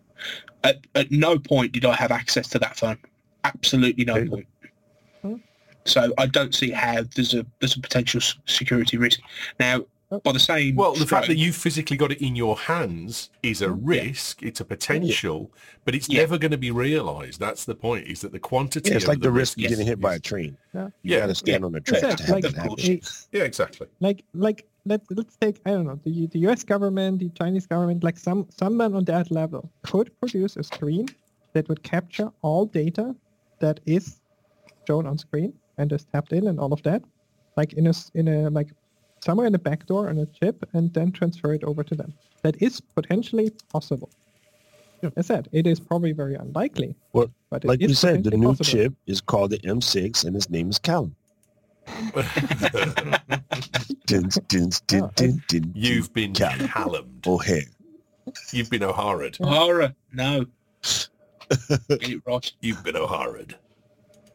At, at no point did I have access to that phone. Absolutely no Okay. point. Hmm. So I don't see how there's a there's a potential s- security risk. Now, by the same Well, the fact stroke- that you physically got it in your hands is a risk. It's a potential, but it's Yeah. never going to be realised. That's the point. Is that the quantity? Yeah, it's of like the risk of is- getting hit by a is- train. Yeah. You Yeah. got to stand Yeah. on the tracks Exactly, to have like, that Of happen. course. a- Yeah, exactly. like like let let's take I don't know the the U S government, the Chinese government, like some someone on that level could produce a screen that would capture all data that is shown on screen and is tapped in and all of that, like in a s- in a like somewhere in a backdoor on a chip, and then transfer it over to them. That is potentially possible. As I said, it is probably very unlikely, Well, but it like is we said, the potentially new possible. chip is called the M six, and his name is Callum. Dun, dun, dun, Oh, dun, dun, You've been Callum Callum'd. O'Hare. You've been O'Hara'd. O'Hara, no. Get it right. You've been O'Hara'd.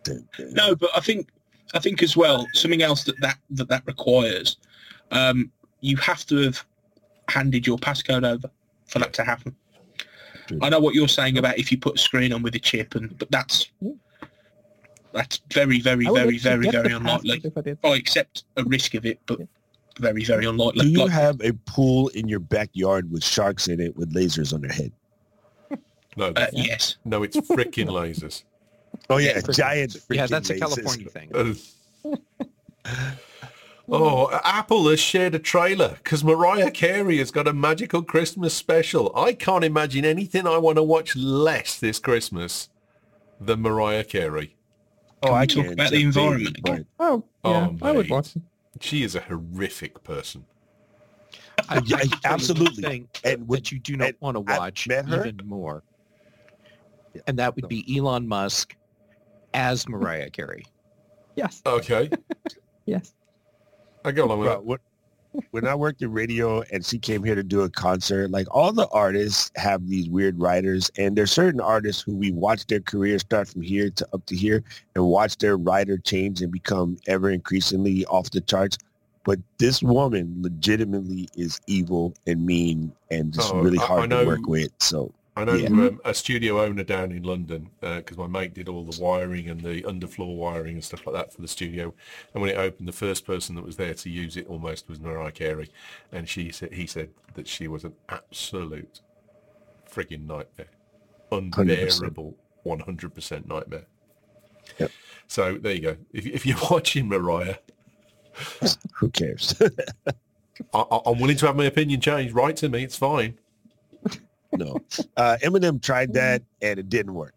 No, but I think I think as well something else that that that, that requires. Um, you have to have handed your passcode over for that to happen. True. I know what you're saying about if you put a screen on with a chip, and but that's that's very, very, I would very, actually very, get very the unlikely. password if I did. I accept a risk of it, but Yeah. very, very unlikely. Do you Like, have a pool in your backyard with sharks in it with lasers on their head? No, uh, Yeah. yes. no, it's freaking lasers. Oh yeah, Yeah, freaking- giant. Yeah, freaking that's a lasers. California thing. Uh, oh, Apple has shared a trailer because Mariah Carey has got a magical Christmas special. I can't imagine anything I want to watch less this Christmas than Mariah Carey. Oh, Can we I talk can. about Jeff the environment Bezos, again? Oh, yeah, Oh, I would mate. watch it. She is a horrific person. I, I Yeah, can tell you one absolutely. thing And with- that you do not and want to I've watch met her. even more, Yeah, and that would no. be Elon Musk as Mariah Carey. Yes, Okay, yes. I go along with Bro, that. what, when I worked in radio and she came here to do a concert, like all the artists have these weird writers, and there's certain artists who we watch their career start from here to up to here and watch their writer change and become ever increasingly off the charts. But this woman legitimately is evil and mean and just Oh, really I- I hard know- to work with. So I know Yeah. um, a studio owner down in London because my mate did all the wiring and the underfloor wiring and stuff like that for the studio. And when it opened, the first person that was there to use it almost was Mariah Carey, and she said he said that she was an absolute frigging nightmare, unbearable, one hundred percent nightmare. Yep. So there you go. If, if you're watching Mariah, who cares? I, I- I'm willing to have my opinion changed. Write to me. It's fine. No. Uh, Eminem tried that and it didn't work.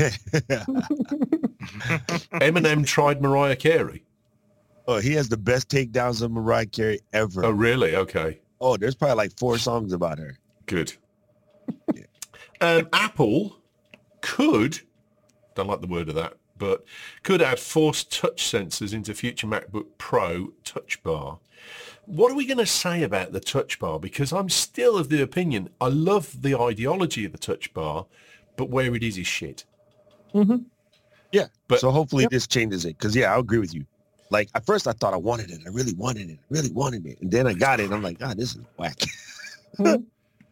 Eminem tried Mariah Carey. Oh, he has the best takedowns of Mariah Carey ever. Oh, really? Okay. Oh, there's probably like four songs about her. Good. Um, Apple could, don't like the word of that, but could add forced touch sensors into future MacBook Pro Touch Bar. What are we going to say about the Touch Bar? Because I'm still of the opinion, I love the ideology of the Touch Bar, but where it is is shit. Mm-hmm. Yeah. But- so hopefully Yep. this changes it. Because, yeah, I agree with you. Like, at first I thought I wanted it. I really wanted it. I really wanted it. And then I got it. And I'm like, God, this is whack. Mhm.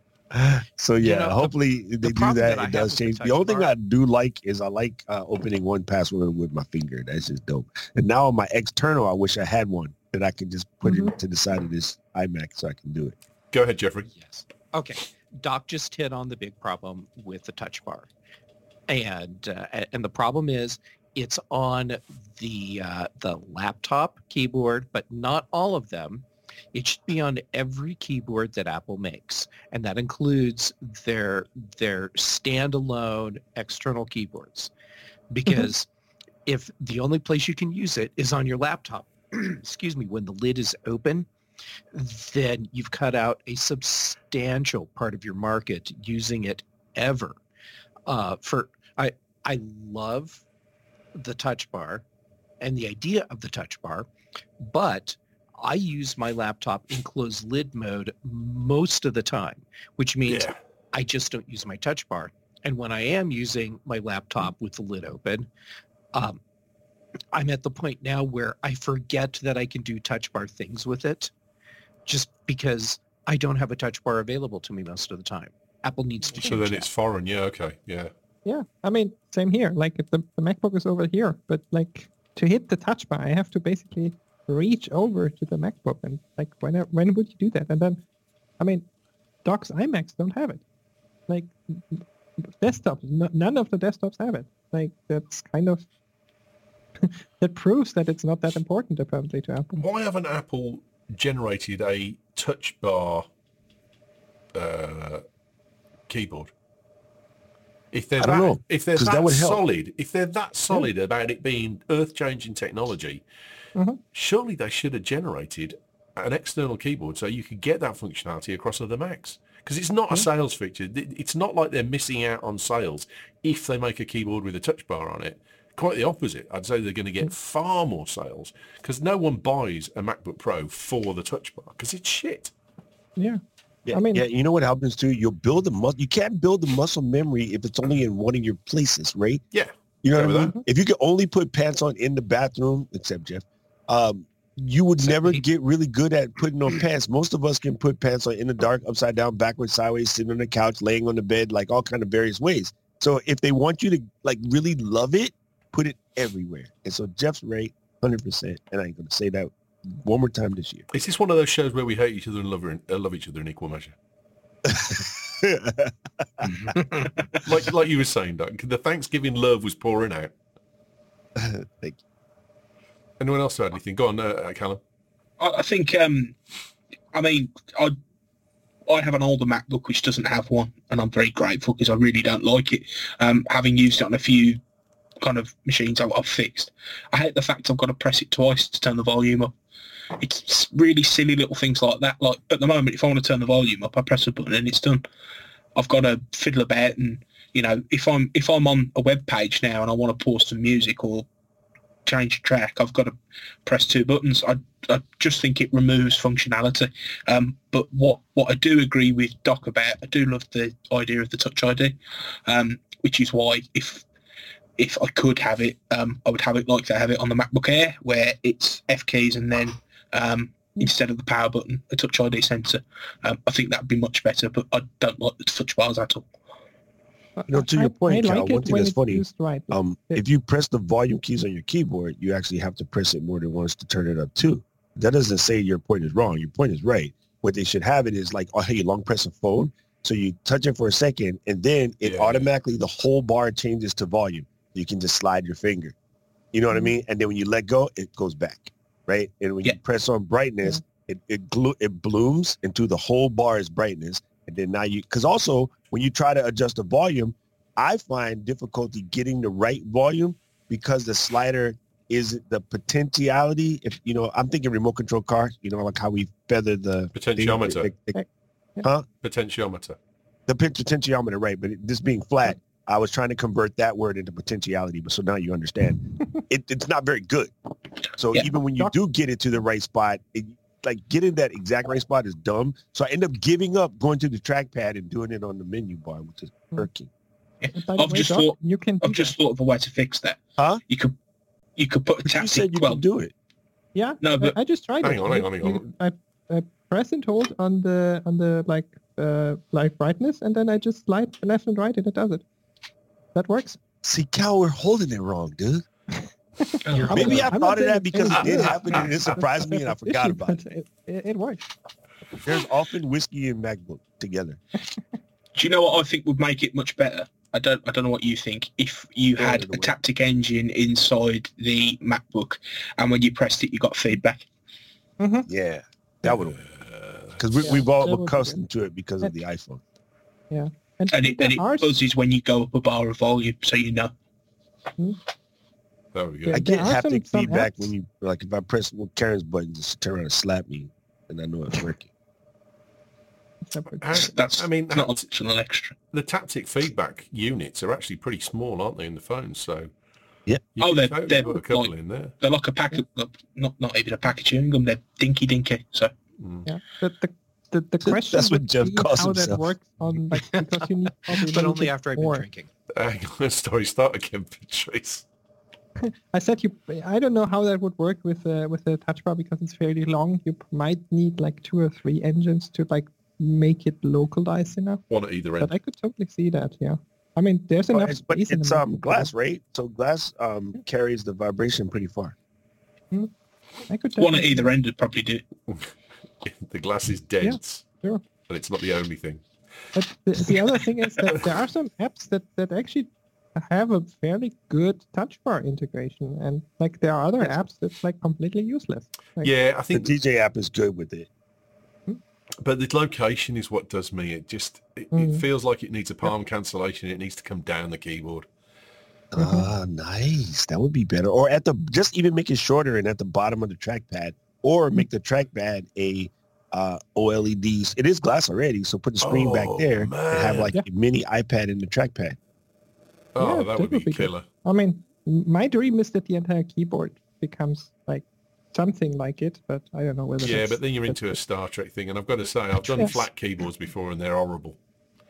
So, yeah, know, the- hopefully they do problem that. that I It have does with the change. The Touch only thing Bar- I do like is I like uh, opening one password with my finger. That's just dope. And now on my external, I wish I had one that I could just put Mhm. it to the side of this iMac so I can do it. Go ahead, Jeffrey. Yes. Okay. Doc just hit on the big problem with the touch bar. And uh, a- and the problem is it's on the uh, the laptop keyboard, but not all of them. It should be on every keyboard that Apple makes, and that includes their their standalone external keyboards. Because if the only place you can use it is on your laptop, excuse me, when the lid is open, then you've cut out a substantial part of your market using it ever. Uh, for I I love the touch bar and the idea of the touch bar, but I use my laptop in closed lid mode most of the time, which means Yeah. I just don't use my touch bar. And when I am using my laptop with the lid open, um, I'm at the point now where I forget that I can do touch bar things with it just because I don't have a touch bar available to me most of the time. Apple needs to So change then that. it's foreign. Yeah, okay. Yeah. Yeah, I mean, same here. Like if the, the MacBook is over here, but like to hit the touch bar, I have to basically reach over to the MacBook, and like when when would you do that? And then, I mean, Doc's iMacs don't have it. Like desktops, n- none of the desktops have it. Like that's kind of that proves that it's not that important apparently to Apple. Why haven't Apple generated a touch bar uh, keyboard? If they're I that, don't know, if they're 'cause that that would help. solid, if they're that solid about it being earth-changing technology, Mhm. surely they should have generated an external keyboard so you could get that functionality across other Macs. Because it's not a sales feature. It- It's not like they're missing out on sales if they make a keyboard with a touch bar on it. Quite the opposite. I'd say they're going to get far more sales because no one buys a MacBook Pro for the touch bar because it's shit. Yeah, Yeah, I mean- yeah, you know what happens too? You'll build the muscle. You can't build the muscle memory if it's only in one of your places, right? Yeah. You know Go what I with mean? If you could only put pants on in the bathroom, except Jeff, um, you would Except never me. get really good at putting on pants. Most of us can put pants on in the dark, upside down, backwards, sideways, sitting on the couch, laying on the bed, like all kind of various ways. So if they want you to like really love it, put it everywhere. And so Jeff's right, one hundred percent. And I ain't going to say that one more time this year. Is this one of those shows where we hate each other and love, her in, uh, love each other in equal measure? Like like you were saying, Doug, the Thanksgiving love was pouring out. Thank you. Anyone else have anything? Go on, uh, Callum. I, I think, um, I mean, I I have an older MacBook which doesn't have one, and I'm very grateful because I really don't like it. Um, having used it on a few kind of machines I've, I've fixed, I hate the fact I've got to press it twice to turn the volume up. It's really silly little things like that. Like at the moment, if I want to turn the volume up, I press a button and it's done. I've got to fiddle about, and you know, if I'm if I'm on a web page now and I want to pause some music or change track, I've got to press two buttons. I I just think it removes functionality. Um, but what what I do agree with Doc about, I do love the idea of the Touch I D, um, which is why if if I could have it, um, I would have it like I have it on the MacBook Air, where it's F keys and then um, instead of the power button, a Touch I D sensor. Um, I think that would be much better, but I don't like the touch bars at all. You know, to your I- point, I Cal, like one it thing when that's it's funny, used right. Um, It- if you press the volume keys on your keyboard, you actually have to press it more than once to turn it up too. That doesn't say your point is wrong. Your point is right. What they should have it is like, oh, hey, you long press a phone. So you touch it for a second and then it Yeah. automatically, the whole bar changes to volume. You can just slide your finger. You know what I Mhm. mean? And then when you let go, it goes back, right? And when Yeah. you press on brightness, it it, glo- it blooms into the whole bar's brightness. And then now you, because also when you try to adjust the volume, I find difficulty getting the right volume because the slider is the potentiality. If you know, I'm thinking remote control car, you know, like how we feather the Potentiometer. The, the, Yeah. Potentiometer. the potentiometer, right? But it, this being flat, I was trying to convert that word into potentiality, but so now you understand. it, it's not very good. So Yeah. even when you do get it to the right spot, it, like getting that exact right spot is dumb. So I end up giving up going to the trackpad and doing it on the menu bar, which is irking. And by the I've way, just Doc, thought- you can do I've just that. thought of a way to fix that. Huh? You could you could put a But you tactic. said you well, could do it. Yeah, No, I- but- I just tried Hang it. on, hang on, You- hang you- I, I press and hold on the on the like uh like brightness, and then I just slide left and right, and it does it. That works. See, Cal, we're holding it wrong, dude. oh, Maybe I I'm not thought of saying that it's because it any did good. happen and it surprised me and I That's the forgot issue, about but it. It, it, it works. There's often whiskey and MacBook together. Do you know what I think would make it much better? I don't I don't know what you think. If you Throw had it a away. Taptic engine inside the MacBook, and when you pressed it, you got feedback. Yeah, that would Uh, because we, Yeah, we've all that would be accustomed to it because of the iPhone. And, And it, there and it are buzzes when you go up a bar of volume, so you know. there we go. Yeah. I get there are some- haptic some feedback apps- when you like if I press one Karen's button, just turn around and slap me, and I know it's working. separate. How- That's I mean, it's not an that's- optional extra. the Taptic feedback units are actually pretty small, aren't they, in the phone? So Yeah. you Oh, could they're- totally they're put a couple like- in there. They're like a packet, not not even a pack of chewing gum. They're dinky dinky. So Mm. Yeah. The the the, the question That's what would Jeff be calls how that himself. works on like because you need probably a But little only bit after I've been more. drinking. Hang on, sorry, start again, Patrice. I said you. I don't know how that would work with uh, with the touch bar because it's fairly long. You might need like two or three engines to like make it localized enough. One at either But end. I could totally see that. Yeah. I mean, there's Oh, enough it's, but space in it's the um MacBook glass, for right? So glass um carries the vibration pretty far. that. I could one at definitely see either that. end would probably do it. The glass is dense, Sure. but it's not the only thing. But the, the other thing is that there are some apps that, that actually have a fairly good touch bar integration, and like there are other Yes. apps that's like completely useless. Like, Yeah, I The think, D J app is good with it. but the location is what does me. It just it, it Mm. feels like it needs a palm cancellation. It needs to come down the keyboard. Ah, nice. That would be better. Or at the just even make it shorter and at the bottom of the trackpad, or make the trackpad a uh, OLED. It is glass already, so put the screen back Oh, there and have man. like Yeah. a mini iPad in the trackpad. Oh, Yeah, that would be good. killer. I mean, m- my dream is that the entire keyboard becomes like something like it, but I don't know whether. Yeah, that's- but then you're that's into a it. Star Trek thing, and I've got to say, I've done Yes. flat keyboards before, and they're horrible.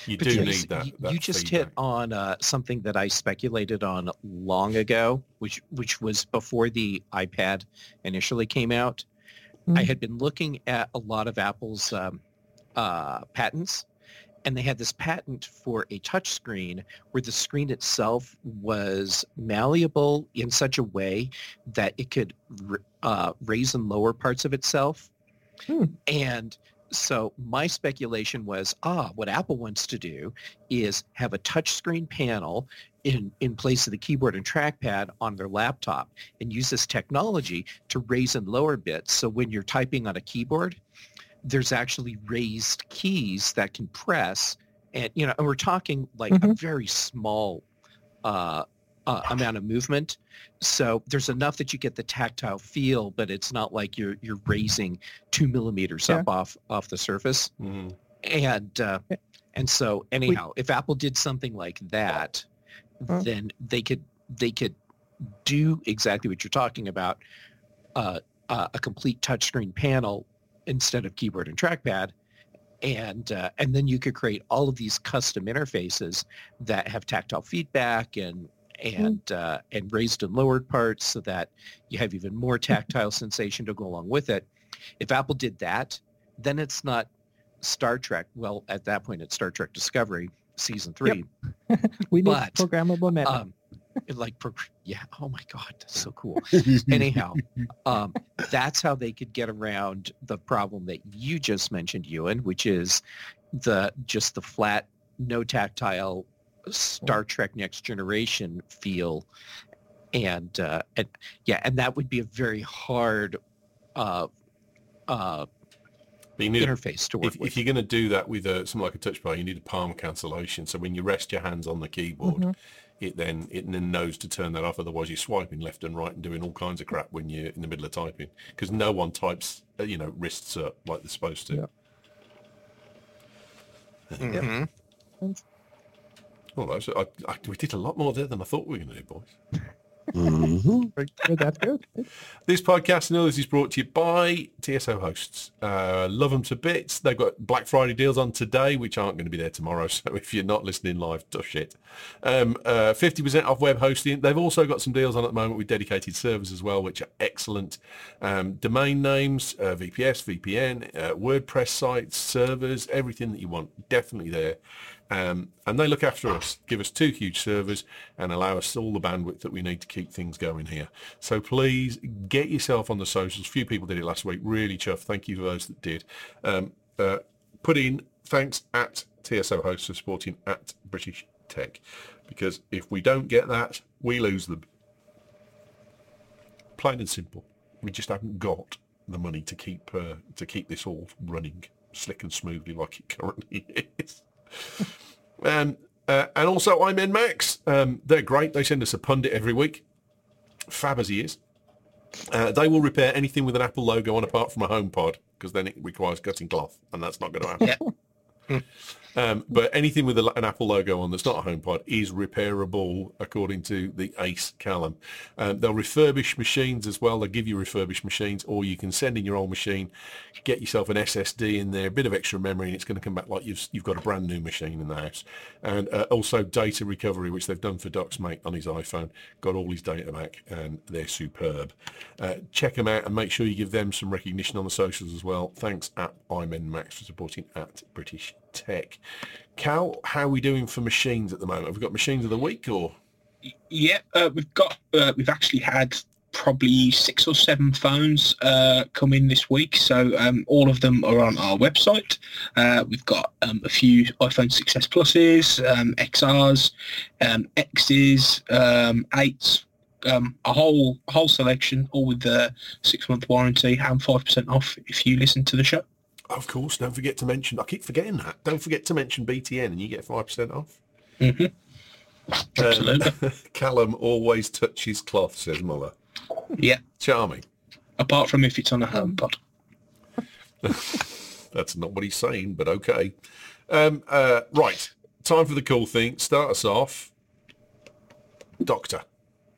You But do you, need that. you, that you just feedback. hit on uh, something that I speculated on long ago, which which was before the iPad initially came out. I Mm. had been looking at a lot of Apple's um, uh, patents, and they had this patent for a touchscreen where the screen itself was malleable in such a way that it could r- uh, raise and lower parts of itself. Hmm. And so my speculation was, ah, what Apple wants to do is have a touchscreen panel in, in place of the keyboard and trackpad on their laptop and use this technology to raise and lower bits. So when you're typing on a keyboard, there's actually raised keys that can press. And, you know, and we're talking like a Mhm. very small uh, uh, amount of movement. So there's enough that you get the tactile feel, but it's not like you're you're raising two millimeters Yeah. up off off the surface. Mhm. And uh, Yeah. and so anyhow, if Apple did something like that, Huh. then they could they could do exactly what you're talking about, uh, uh, a complete touchscreen panel instead of keyboard and trackpad. And uh, and then you could create all of these custom interfaces that have tactile feedback and and uh, and raised and lowered parts, so that you have even more tactile sensation to go along with it. If Apple did that, then it's not Star Trek. Well, at that point, it's Star Trek Discovery season three. We need But, programmable metal. Um, it like pro- yeah. Oh my God, that's so cool. Anyhow, um, that's how they could get around the problem that you just mentioned, Ewan, which is the just the flat, no tactile Star Trek Next Generation feel, and uh, and yeah, and that would be a very hard uh, uh, But you need a- interface to work if, with. if you're going to do that with a, something like a touch bar, you need a palm cancellation. So when you rest your hands on the keyboard, Mhm. it then it then knows to turn that off. Otherwise, you're swiping left and right and doing all kinds of crap when you're in the middle of typing, because no one types, uh, you know, wrists up like they're supposed to. Yeah. Mhm. Well, that's- I, I, we did a lot more there than I thought we were going to do, boys. Mhm. Very good, that's good. Good. This podcast and others is brought to you by T S O Hosts. Uh, love them to bits. They've got Black Friday deals on today, which aren't going to be there tomorrow. So if you're not listening live, tough shit. Um, uh, fifty percent off web hosting. They've also got some deals on at the moment with dedicated servers as well, which are excellent. Um, domain names, uh, V P S, V P N, uh, WordPress sites, servers, everything that you want. Definitely there. Um, and they look after us, give us two huge servers and allow us all the bandwidth that we need to keep things going here. So please get yourself on the socials. Few people did it last week. Really chuffed. Thank you for those that did. Um, uh, put in thanks at T S O Hosts for supporting at British Tech, because if we don't get that, we lose them. Plain and simple. We just haven't got the money to keep uh, to keep this all running slick and smoothly like it currently is. Um, uh, and also I'm in Max. Um, they're great. They send us a pundit every week. Fab as he is. Uh, they will repair anything with an Apple logo on apart from a HomePod, because then it requires cutting cloth, and that's not going to happen. Yeah. Um, but anything with a, an Apple logo on that's not a HomePod is repairable, according to the Ace Callum. Um, they'll refurbish machines as well. They'll give you refurbished machines, or you can send in your old machine, get yourself an S S D in there, a bit of extra memory, and it's going to come back like you've you've got a brand new machine in the house. And uh, also data recovery, which they've done for Doc's mate on his iPhone. Got all his data back, and they're superb. Uh, check them out and make sure you give them some recognition on the socials as well. Thanks at iMenMax for supporting at British Tech. Cal, how are we doing for machines at the moment? Have we got machines of the week, or? Yeah, uh, we've got uh, we've actually had probably six or seven phones uh, come in this week. So um, all of them are on our website. Uh, we've got um, a few iPhone six S Pluses, um, X Rs, um, Xs, um, eights, um, a whole a whole selection, all with the six month warranty and five percent off if you listen to the show. Of course, don't forget to mention, I keep forgetting that, don't forget to mention B T N and you get five percent off. Mm-hmm. Absolutely. Um, Callum always touches cloth, says Muller. Yeah, Charming. apart from if it's on a HomePod. That's not what he's saying, but okay. Um, uh, right, time for the cool thing. Start us off. Doctor.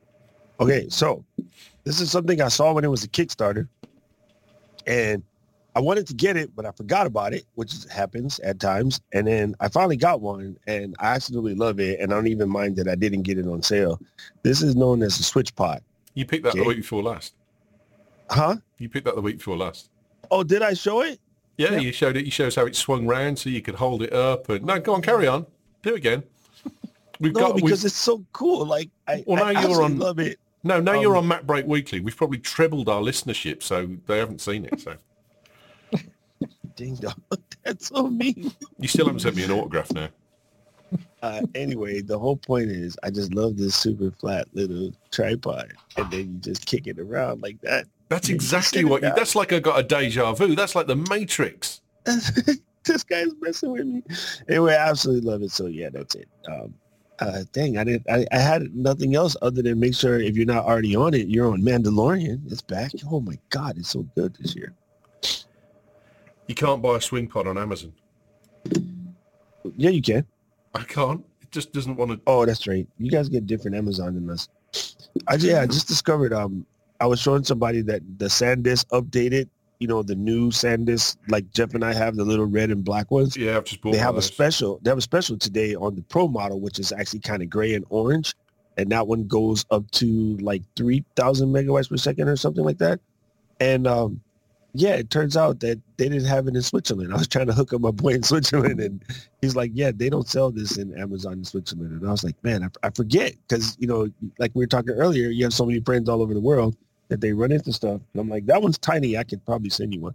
Okay, so this is something I saw when it was a Kickstarter, and I wanted to get it, but I forgot about it, which happens at times. And then I finally got one, and I absolutely love it. And I don't even mind that I didn't get it on sale. This is known as a Switch Pod. You picked that Okay. the week before last. Huh? You picked that the week before last. Oh, did I show it? Yeah, you showed it. You showed us how it swung round so you could hold it up. And no, go on, carry on. Do it again. We've No, got because we've, it's so cool. Like, I, Well, I now you're absolutely on- love it. no, now you're um, on Matt Break Weekly. We've probably trebled our listenership, so they haven't seen it. So Ding dong. That's so mean. you still haven't sent me an autograph now. Uh, anyway, the whole point is I just love this super flat little tripod. And then you just kick it around like that. That's Yeah, you exactly said it what you. now. That's like I got a deja vu. That's like the Matrix. This guy's messing with me. Anyway, I absolutely love it. So yeah, that's it. Um, uh, dang, I didn't. I, I had nothing else other than make sure if you're not already on it, you're on Mandalorian. It's back. Oh my God, it's so good this year. You can't buy a swing pod on Amazon. Yeah, you can. I can't. It just doesn't want to. Oh, that's right. You guys get different Amazon than us. I yeah, I just discovered. Um, I was showing somebody that the SanDisk updated. You know, the new SanDisk, like Jeff and I have, the little red and black ones. Yeah, I've just bought. They one have of a those. special. They have a special today on the Pro model, which is actually kind of gray and orange, and that one goes up to like three thousand megabytes per second or something like that. And um, yeah, it turns out that they didn't have it in Switzerland. I was trying to hook up my boy in Switzerland, and he's like, "Yeah, they don't sell this in Amazon in Switzerland." And I was like, "Man, I, I forget because you know, like we were talking earlier, you have so many friends all over the world that they run into stuff." And I'm like, "That one's tiny. I could probably send you one."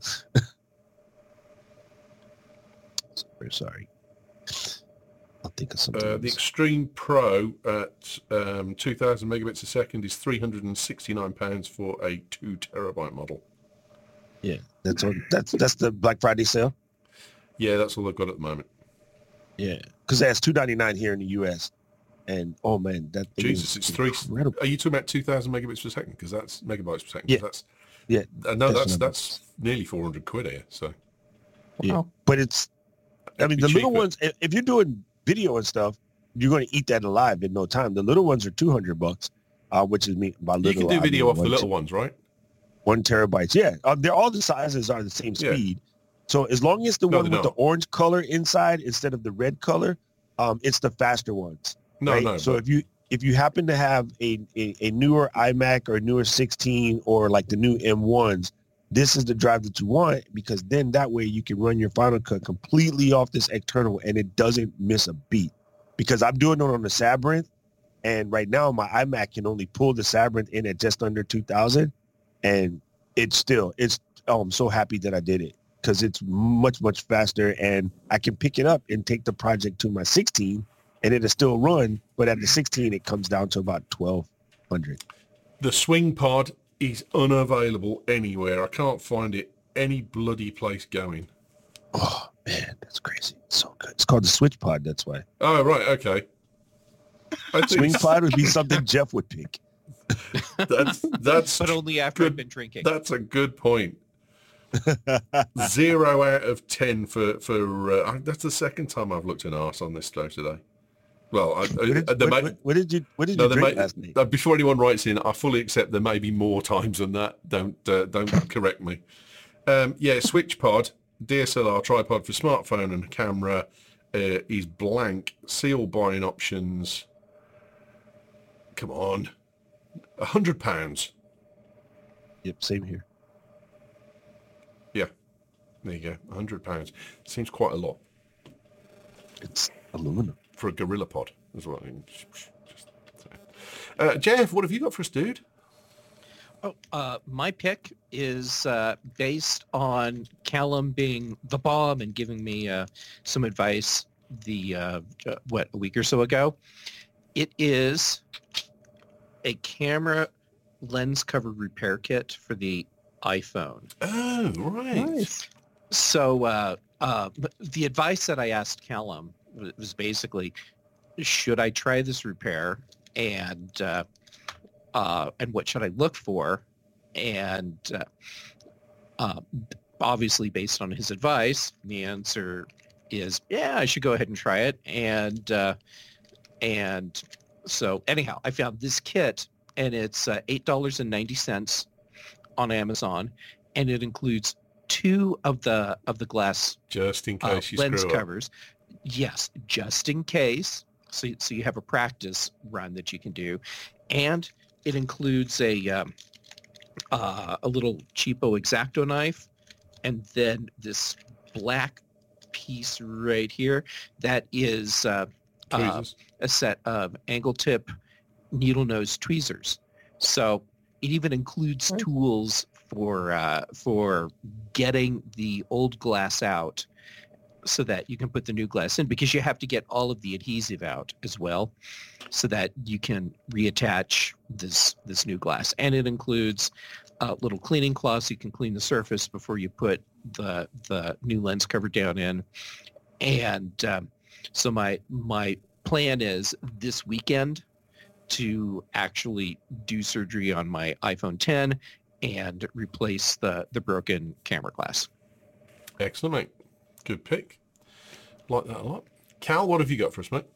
So very sorry. I'll think of something. Uh, the else. Extreme Pro at um, two thousand megabits a second is three hundred and sixty-nine pounds for a two terabyte model. Yeah, that's on, that's that's the Black Friday sale. Yeah, that's all I've got at the moment. Yeah, because that's two ninety nine here in the U S. And oh man, that thing Jesus, is it's three. incredible. Are you talking about two thousand megabits per second? Because that's megabytes per second. 'cause Yeah. That's Yeah, uh, no, that's that's that's nearly four hundred quid here. So Yeah. Wow. But it's, I It'd mean, be the little cheaper. ones. If, if you're doing video and stuff, you're going to eat that alive in no time. The little ones are two hundred bucks, uh, which is me by little. you can do I video mean off the one little te- ones, right? one terabytes. Yeah, uh, they're all the sizes are the same Yeah. speed. So as long as the No, one they're with the not. orange color inside instead of the red color, um, it's the faster ones. No, right? no. So but- if you if you happen to have a, a a newer iMac or a newer sixteen or like the new M ones, this is the drive that you want because then that way you can run your Final Cut completely off this external and it doesn't miss a beat. Because I'm doing it on the Sabrinth, and right now my iMac can only pull the Sabrinth in at just under two thousand, and it's still it's oh I'm so happy that I did it because it's much much faster and I can pick it up and take the project to my sixteen. And it'll still run, but at the sixteen, it comes down to about twelve hundred. The Swing Pod is unavailable anywhere. I can't find it any bloody place going. Oh, man, that's crazy. It's so good. It's called the Switch Pod, that's why. Oh, right, okay. I think Swing Pod would be something Jeff would pick. that's that's But only after good. I've been drinking. That's a good point. Zero out of ten for for. Uh, that's the second time I've looked an arse on this show today. Well, I, What I, did, there what, may, what, what did you What did no, you there drink may, last night? uh, before anyone writes in, I fully accept there may be more times than that. Don't uh, don't correct me. Um, yeah, Switch Pod, D S L R tripod for smartphone and camera uh, is blank. Seal buying options. Come on, a hundred pounds. Yep, same here. Yeah, there you go, a hundred pounds. Seems quite a lot It's aluminum. for a Gorilla Pod as well. I mean, just saying. Uh, Jeff, what have you got for us, dude? Oh, uh, my pick is uh, based on Callum being the bomb and giving me uh, some advice the uh, uh, what a week or so ago. It is a camera lens cover repair kit for the iPhone. Oh, right. Nice. So uh, uh, the advice that I asked Callum was basically, should I try this repair and uh, uh, and what should I look for? And uh, uh, obviously, based on his advice, the answer is, yeah, I should go ahead and try it. And uh, and so anyhow, I found this kit, and it's uh, eight dollars and ninety cents on Amazon, and it includes two of the of the glass Just in uh, case you lens screw up. covers. Yes, just in case. So, so you have a practice run that you can do, and it includes a um, uh, a little cheapo X-Acto knife, and then this black piece right here that is uh, uh, Tweezers. a set of angle tip needle nose tweezers. So it even includes Right. tools for uh, for getting the old glass out so that you can put the new glass in, because you have to get all of the adhesive out as well so that you can reattach this this new glass. And it includes uh, little cleaning cloths. You can clean the surface before you put the the new lens cover down in. And um, so my my plan is this weekend to actually do surgery on my iPhone ten and replace the, the broken camera glass. Excellent, mate. Good pick. Like that a lot. Cal, what have you got for us, mate?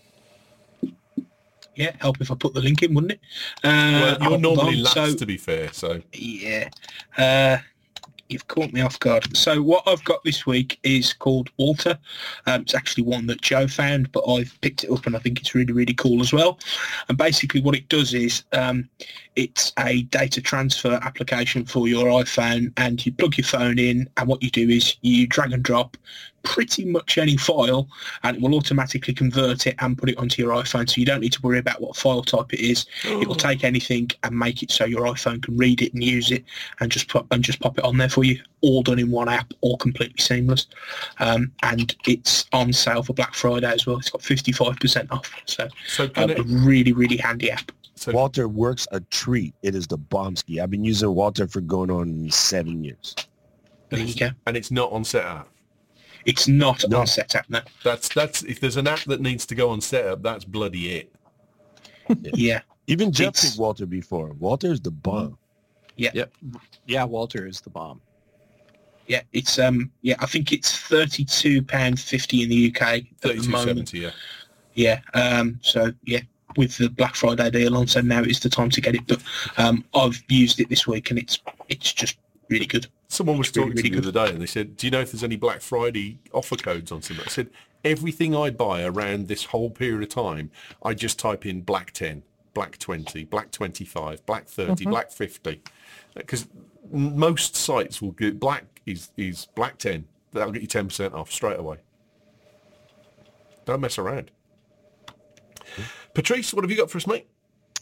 Yeah, help if I put the link in, wouldn't it? Uh, Well, you're hold normally on. last, So, to be fair, so... yeah. Uh, you've caught me off guard. So what I've got this week is called Walter. Um, it's actually one that Joe found, but I've picked it up and I think it's really, really cool as well. And basically what it does is um, it's a data transfer application for your iPhone, and you plug your phone in, and what you do is you drag and drop pretty much any file, and it will automatically convert it and put it onto your iPhone, so you don't need to worry about what file type it is. It will take anything and make it so your iPhone can read it and use it, and just put and just pop it on there for you, all done in one app, all completely seamless. Um, and it's on sale for Black Friday as well. It's got fifty-five percent off, so So um, can a it... really, really handy app. So, Walter works a treat. It is the bombski. I've been using Walter for going on seven years. There you go. and it's not on setup. It's not No. on setup now. That's that's if there's an app that needs to go on setup, that's bloody it. Yeah. Even Jeff It's- picked Walter before. Walter's the bomb. Yep. Yeah, Walter is the bomb. Yeah, it's um yeah, I think it's thirty-two pounds fifty in the U K at the Thirty-two moment. seventy, yeah. Yeah. Um so yeah, with the Black Friday deal on, so now is the time to get it. But um I've used it this week and it's it's just really good. Someone was It's really, talking to me really the other day, and they said, "Do you know if there's any Black Friday offer codes on something?" I said, "Everything I buy around this whole period of time, I just type in Black ten, Black twenty, Black twenty-five, Black thirty, Black fifty, because most sites will get Black is is Black ten. That'll get you ten percent off straight away. Don't mess around." Patrice, what have you got for us, mate?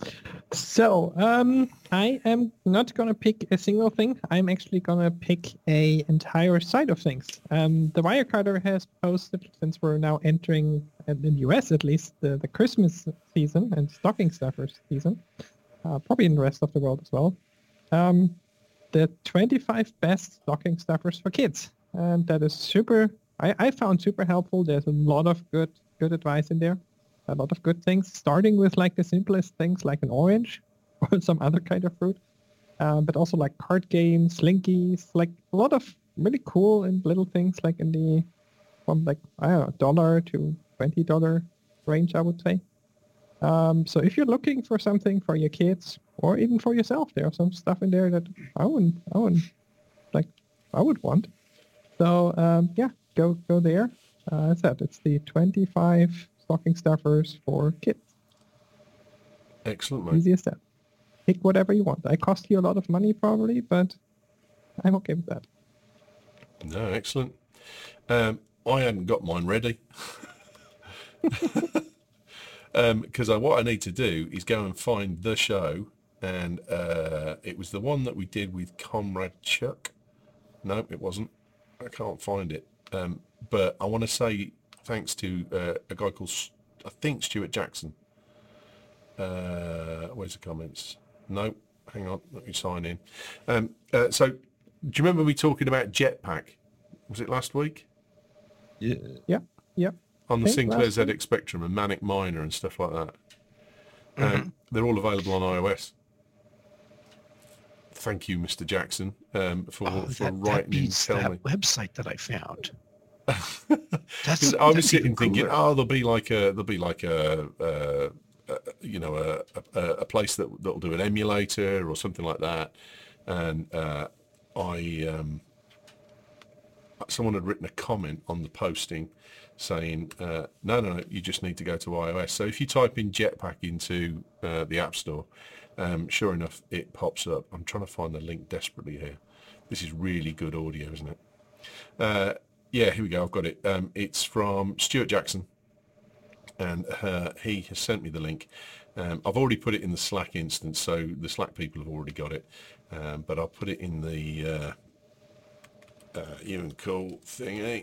So, um, I am not gonna pick a single thing. I'm actually gonna pick a entire side of things. Um, the Wirecutter has posted, since we're now entering, uh, in the U S at least, the, the Christmas season and stocking stuffers season, uh, probably in the rest of the world as well, um, the twenty-five best stocking stuffers for kids. And that is super, I, I found super helpful. There's a lot of good, good advice in there. A lot of good things, starting with like the simplest things like an orange or some other kind of fruit, um, but also like card games, slinkies, like a lot of really cool and little things like in the from like I don't know dollar to twenty dollar range, I would say. Um, so if you're looking for something for your kids or even for yourself, there's some stuff in there that I wouldn't, I wouldn't like, I would want. So um, yeah, go go there. Uh, as I said, it's the twenty-five stocking stuffers for kids. Excellent, mate. Easy as that. Pick whatever you want. I cost you a lot of money probably, but I'm okay with that. No, excellent. Um, I hadn't got mine ready. Because um, what I need to do is go and find the show, and uh, it was the one that we did with Comrade Chuck. No, it wasn't. I can't find it. Um, but I want to say thanks to uh, a guy called, I think, Stuart Jackson. Uh, where's the comments? No, hang on, let me sign in. Um, uh, so, do you remember me talking about Jetpack? Was it last week? Yeah. Yeah, yeah. On the think Sinclair last Z week. X Spectrum and Manic Miner and stuff like that. Um, they're all available on iOS. Thank you, Mister Jackson, um, for, Oh, for that, writing that and beats telling that me. website that I found. 'Cause That's, I was that's sitting even thinking, cooler. oh, there'll be like a there'll be like a, a, a you know a, a, a place that that'll do an emulator or something like that, and uh, I um, someone had written a comment on the posting saying, uh, no, no, no, you just need to go to iOS. So if you type in Jetpack into uh, the App Store, um, sure enough, it pops up. I'm trying to find the link desperately here. This is really good audio, isn't it? Uh, yeah, here we go. I've got it. Um, it's from Stuart Jackson, and uh, he has sent me the link. Um, I've already put it in the Slack instance, so the Slack people have already got it. Um, but I'll put it in the uh, uh, Ewan Cole thingy.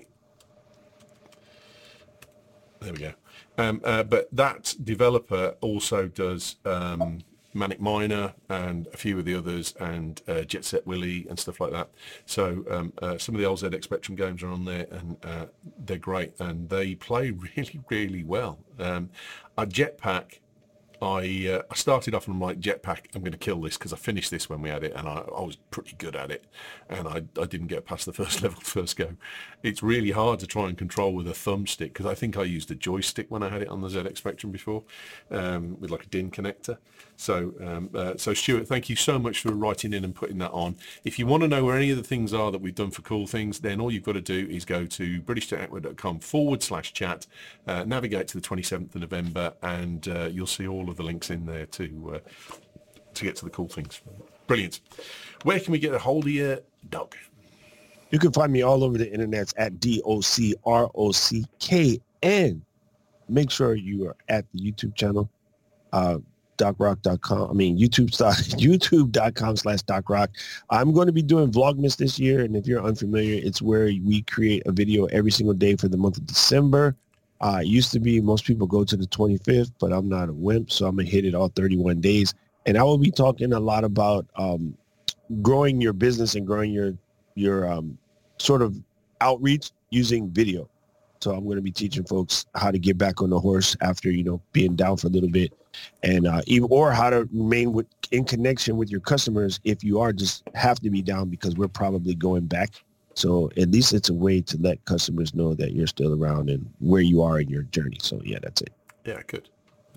There we go. Um, uh, but that developer also does um, Manic Miner and a few of the others, and uh, Jet Set Willy and stuff like that. So um, uh, some of the old Z X Spectrum games are on there, and uh, they're great, and they play really, really well. Um, a Jetpack, I uh, I started off and I'm like, Jetpack, I'm going to kill this because I finished this when we had it, and I, I was pretty good at it, and I, I didn't get past the first level first go. It's really hard to try and control with a thumbstick because I think I used a joystick when I had it on the Z X Spectrum before, um, with like a D I N connector. So, um, uh, so Stuart, thank you so much for writing in and putting that on. If you want to know where any of the things are that we've done for Cool Things, then all you've got to do is go to britishtetwork.com forward slash chat, uh, navigate to the twenty-seventh of November, and uh, you'll see all of the links in there to uh, to get to the Cool Things. Brilliant. Where can we get a hold of you, Doug? You can find me all over the internet at D O C R O C K N. Make sure you are at the YouTube channel, uh, doc rock dot com. I mean, YouTube, youtube.com slash docrock. I'm going to be doing Vlogmas this year, and if you're unfamiliar, it's where we create a video every single day for the month of December. Uh, it used to be most people go to the twenty-fifth, but I'm not a wimp, so I'm going to hit it all thirty-one days. And I will be talking a lot about um, growing your business and growing your your um, sort of outreach using video. So I'm going to be teaching folks how to get back on the horse after, you know, being down for a little bit, and uh, even or how to remain with, in connection with your customers if you are just have to be down, because we're probably going back. So at least it's a way to let customers know that you're still around and where you are in your journey. So yeah, that's it. Yeah, good.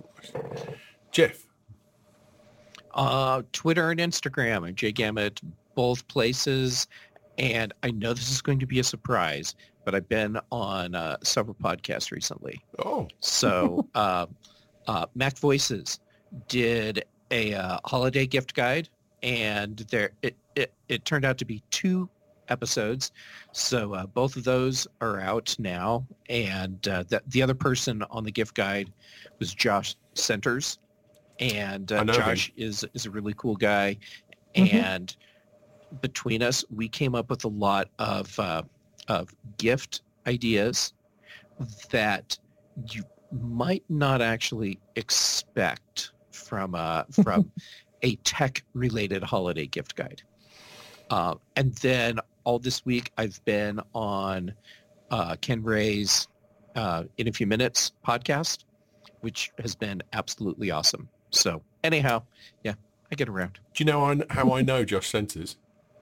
Jeff. Uh, Twitter and Instagram and JGamut, both places. And I know this is going to be a surprise, but I've been on uh, several podcasts recently. Oh. So uh, uh, Mac Voices did a uh, holiday gift guide, and there it, it, it turned out to be two episodes. So uh, both of those are out now. And uh, the, the other person on the gift guide was Josh Centers. And uh, Josh him. is is a really cool guy. Mm-hmm. And between us, we came up with a lot of uh, of gift ideas that you might not actually expect from uh, from a tech-related holiday gift guide. Uh, and then all this week, I've been on uh, Ken Ray's uh, In a Few Minutes podcast, which has been absolutely awesome. So anyhow, yeah, I get around. Do you know how I know Josh Centers?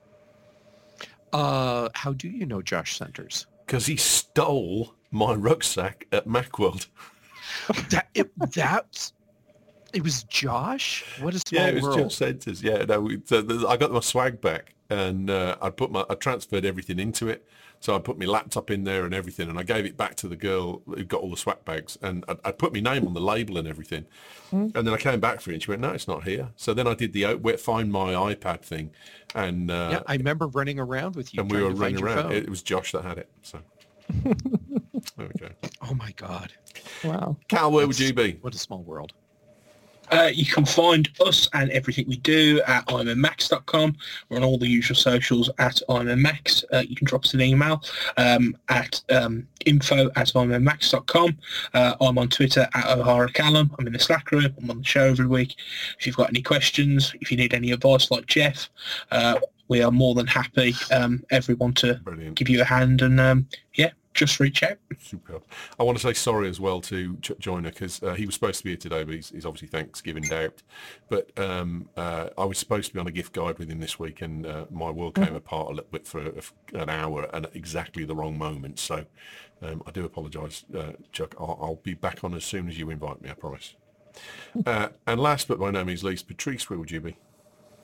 Uh, how do you know Josh Centers? Because he stole my rucksack at Macworld. that it, that's it was Josh. What a small yeah, it was world. Josh Centers. Yeah, no, we, so the, I got my swag back, and uh, I put my I transferred everything into it. So I put my laptop in there and everything, and I gave it back to the girl who got all the swag bags, and I, I put my name on the label and everything. Mm. And then I came back for it, and she went, "No, it's not here." So then I did the find my iPad thing, and uh, yeah, I remember running around with you, and we were running around. It was Josh that had it. So there we go. Oh my God! Wow, Cal, where That's, would you be? What a small world. Uh, you can find us and everything we do at I M M Max dot com. We're on all the usual socials at I M M Max. Uh, you can drop us an email um, at um, info at I M M Max dot com. Uh, I'm on Twitter at O'Hara Callum. I'm in the Slack room. I'm on the show every week. If you've got any questions, if you need any advice like Jeff, uh, we are more than happy, um, everyone, to Brilliant. give you a hand. And um, yeah, just reach out. Superb. I want to say sorry as well to Chuck Joyner, because uh, he was supposed to be here today, but he's, he's obviously Thanksgiving out. But um, uh, I was supposed to be on a gift guide with him this week, and uh, my world came apart a little bit for a, an hour and at exactly the wrong moment. So um, I do apologise, uh, Chuck. I'll, I'll be back on as soon as you invite me, I promise. Uh, and last but by no means least, Patrice, where would you be?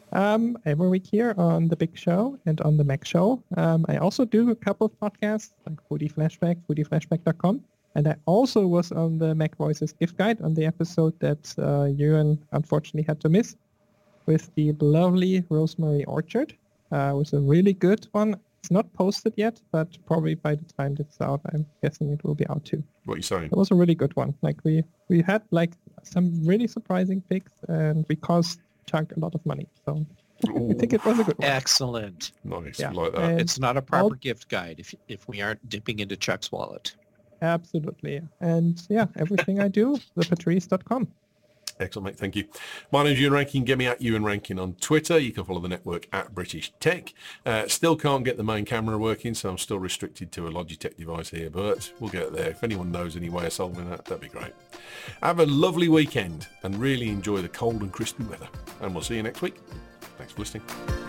Um, every week here on The Big Show and on The Mac Show. Um, I also do a couple of podcasts like Foodie Flashback, foodie flashback dot com. And I also was on the Mac Voices gift guide on the episode that uh, Ewan unfortunately had to miss with the lovely Rosemary Orchard. Uh, it was a really good one. It's not posted yet, but probably by the time it's out, I'm guessing it will be out too. What are you saying? It was a really good one. Like we, we had like some really surprising picks, and we cost Chuck a lot of money. So I think it was a good one. Excellent. Nice, Yeah. like that. And It's not a proper I'll- gift guide if if we aren't dipping into Chuck's wallet. Absolutely. And yeah, everything I do, the patrice dot com. Excellent, mate. Thank you. My name's Ewan Rankin. Get me at Ewan Rankin on Twitter. You can follow the network at British Tech. Uh, still can't get the main camera working, so I'm still restricted to a Logitech device here, but we'll get there. If anyone knows any way of solving that, that'd be great. Have a lovely weekend and really enjoy the cold and crispy weather. And we'll see you next week. Thanks for listening.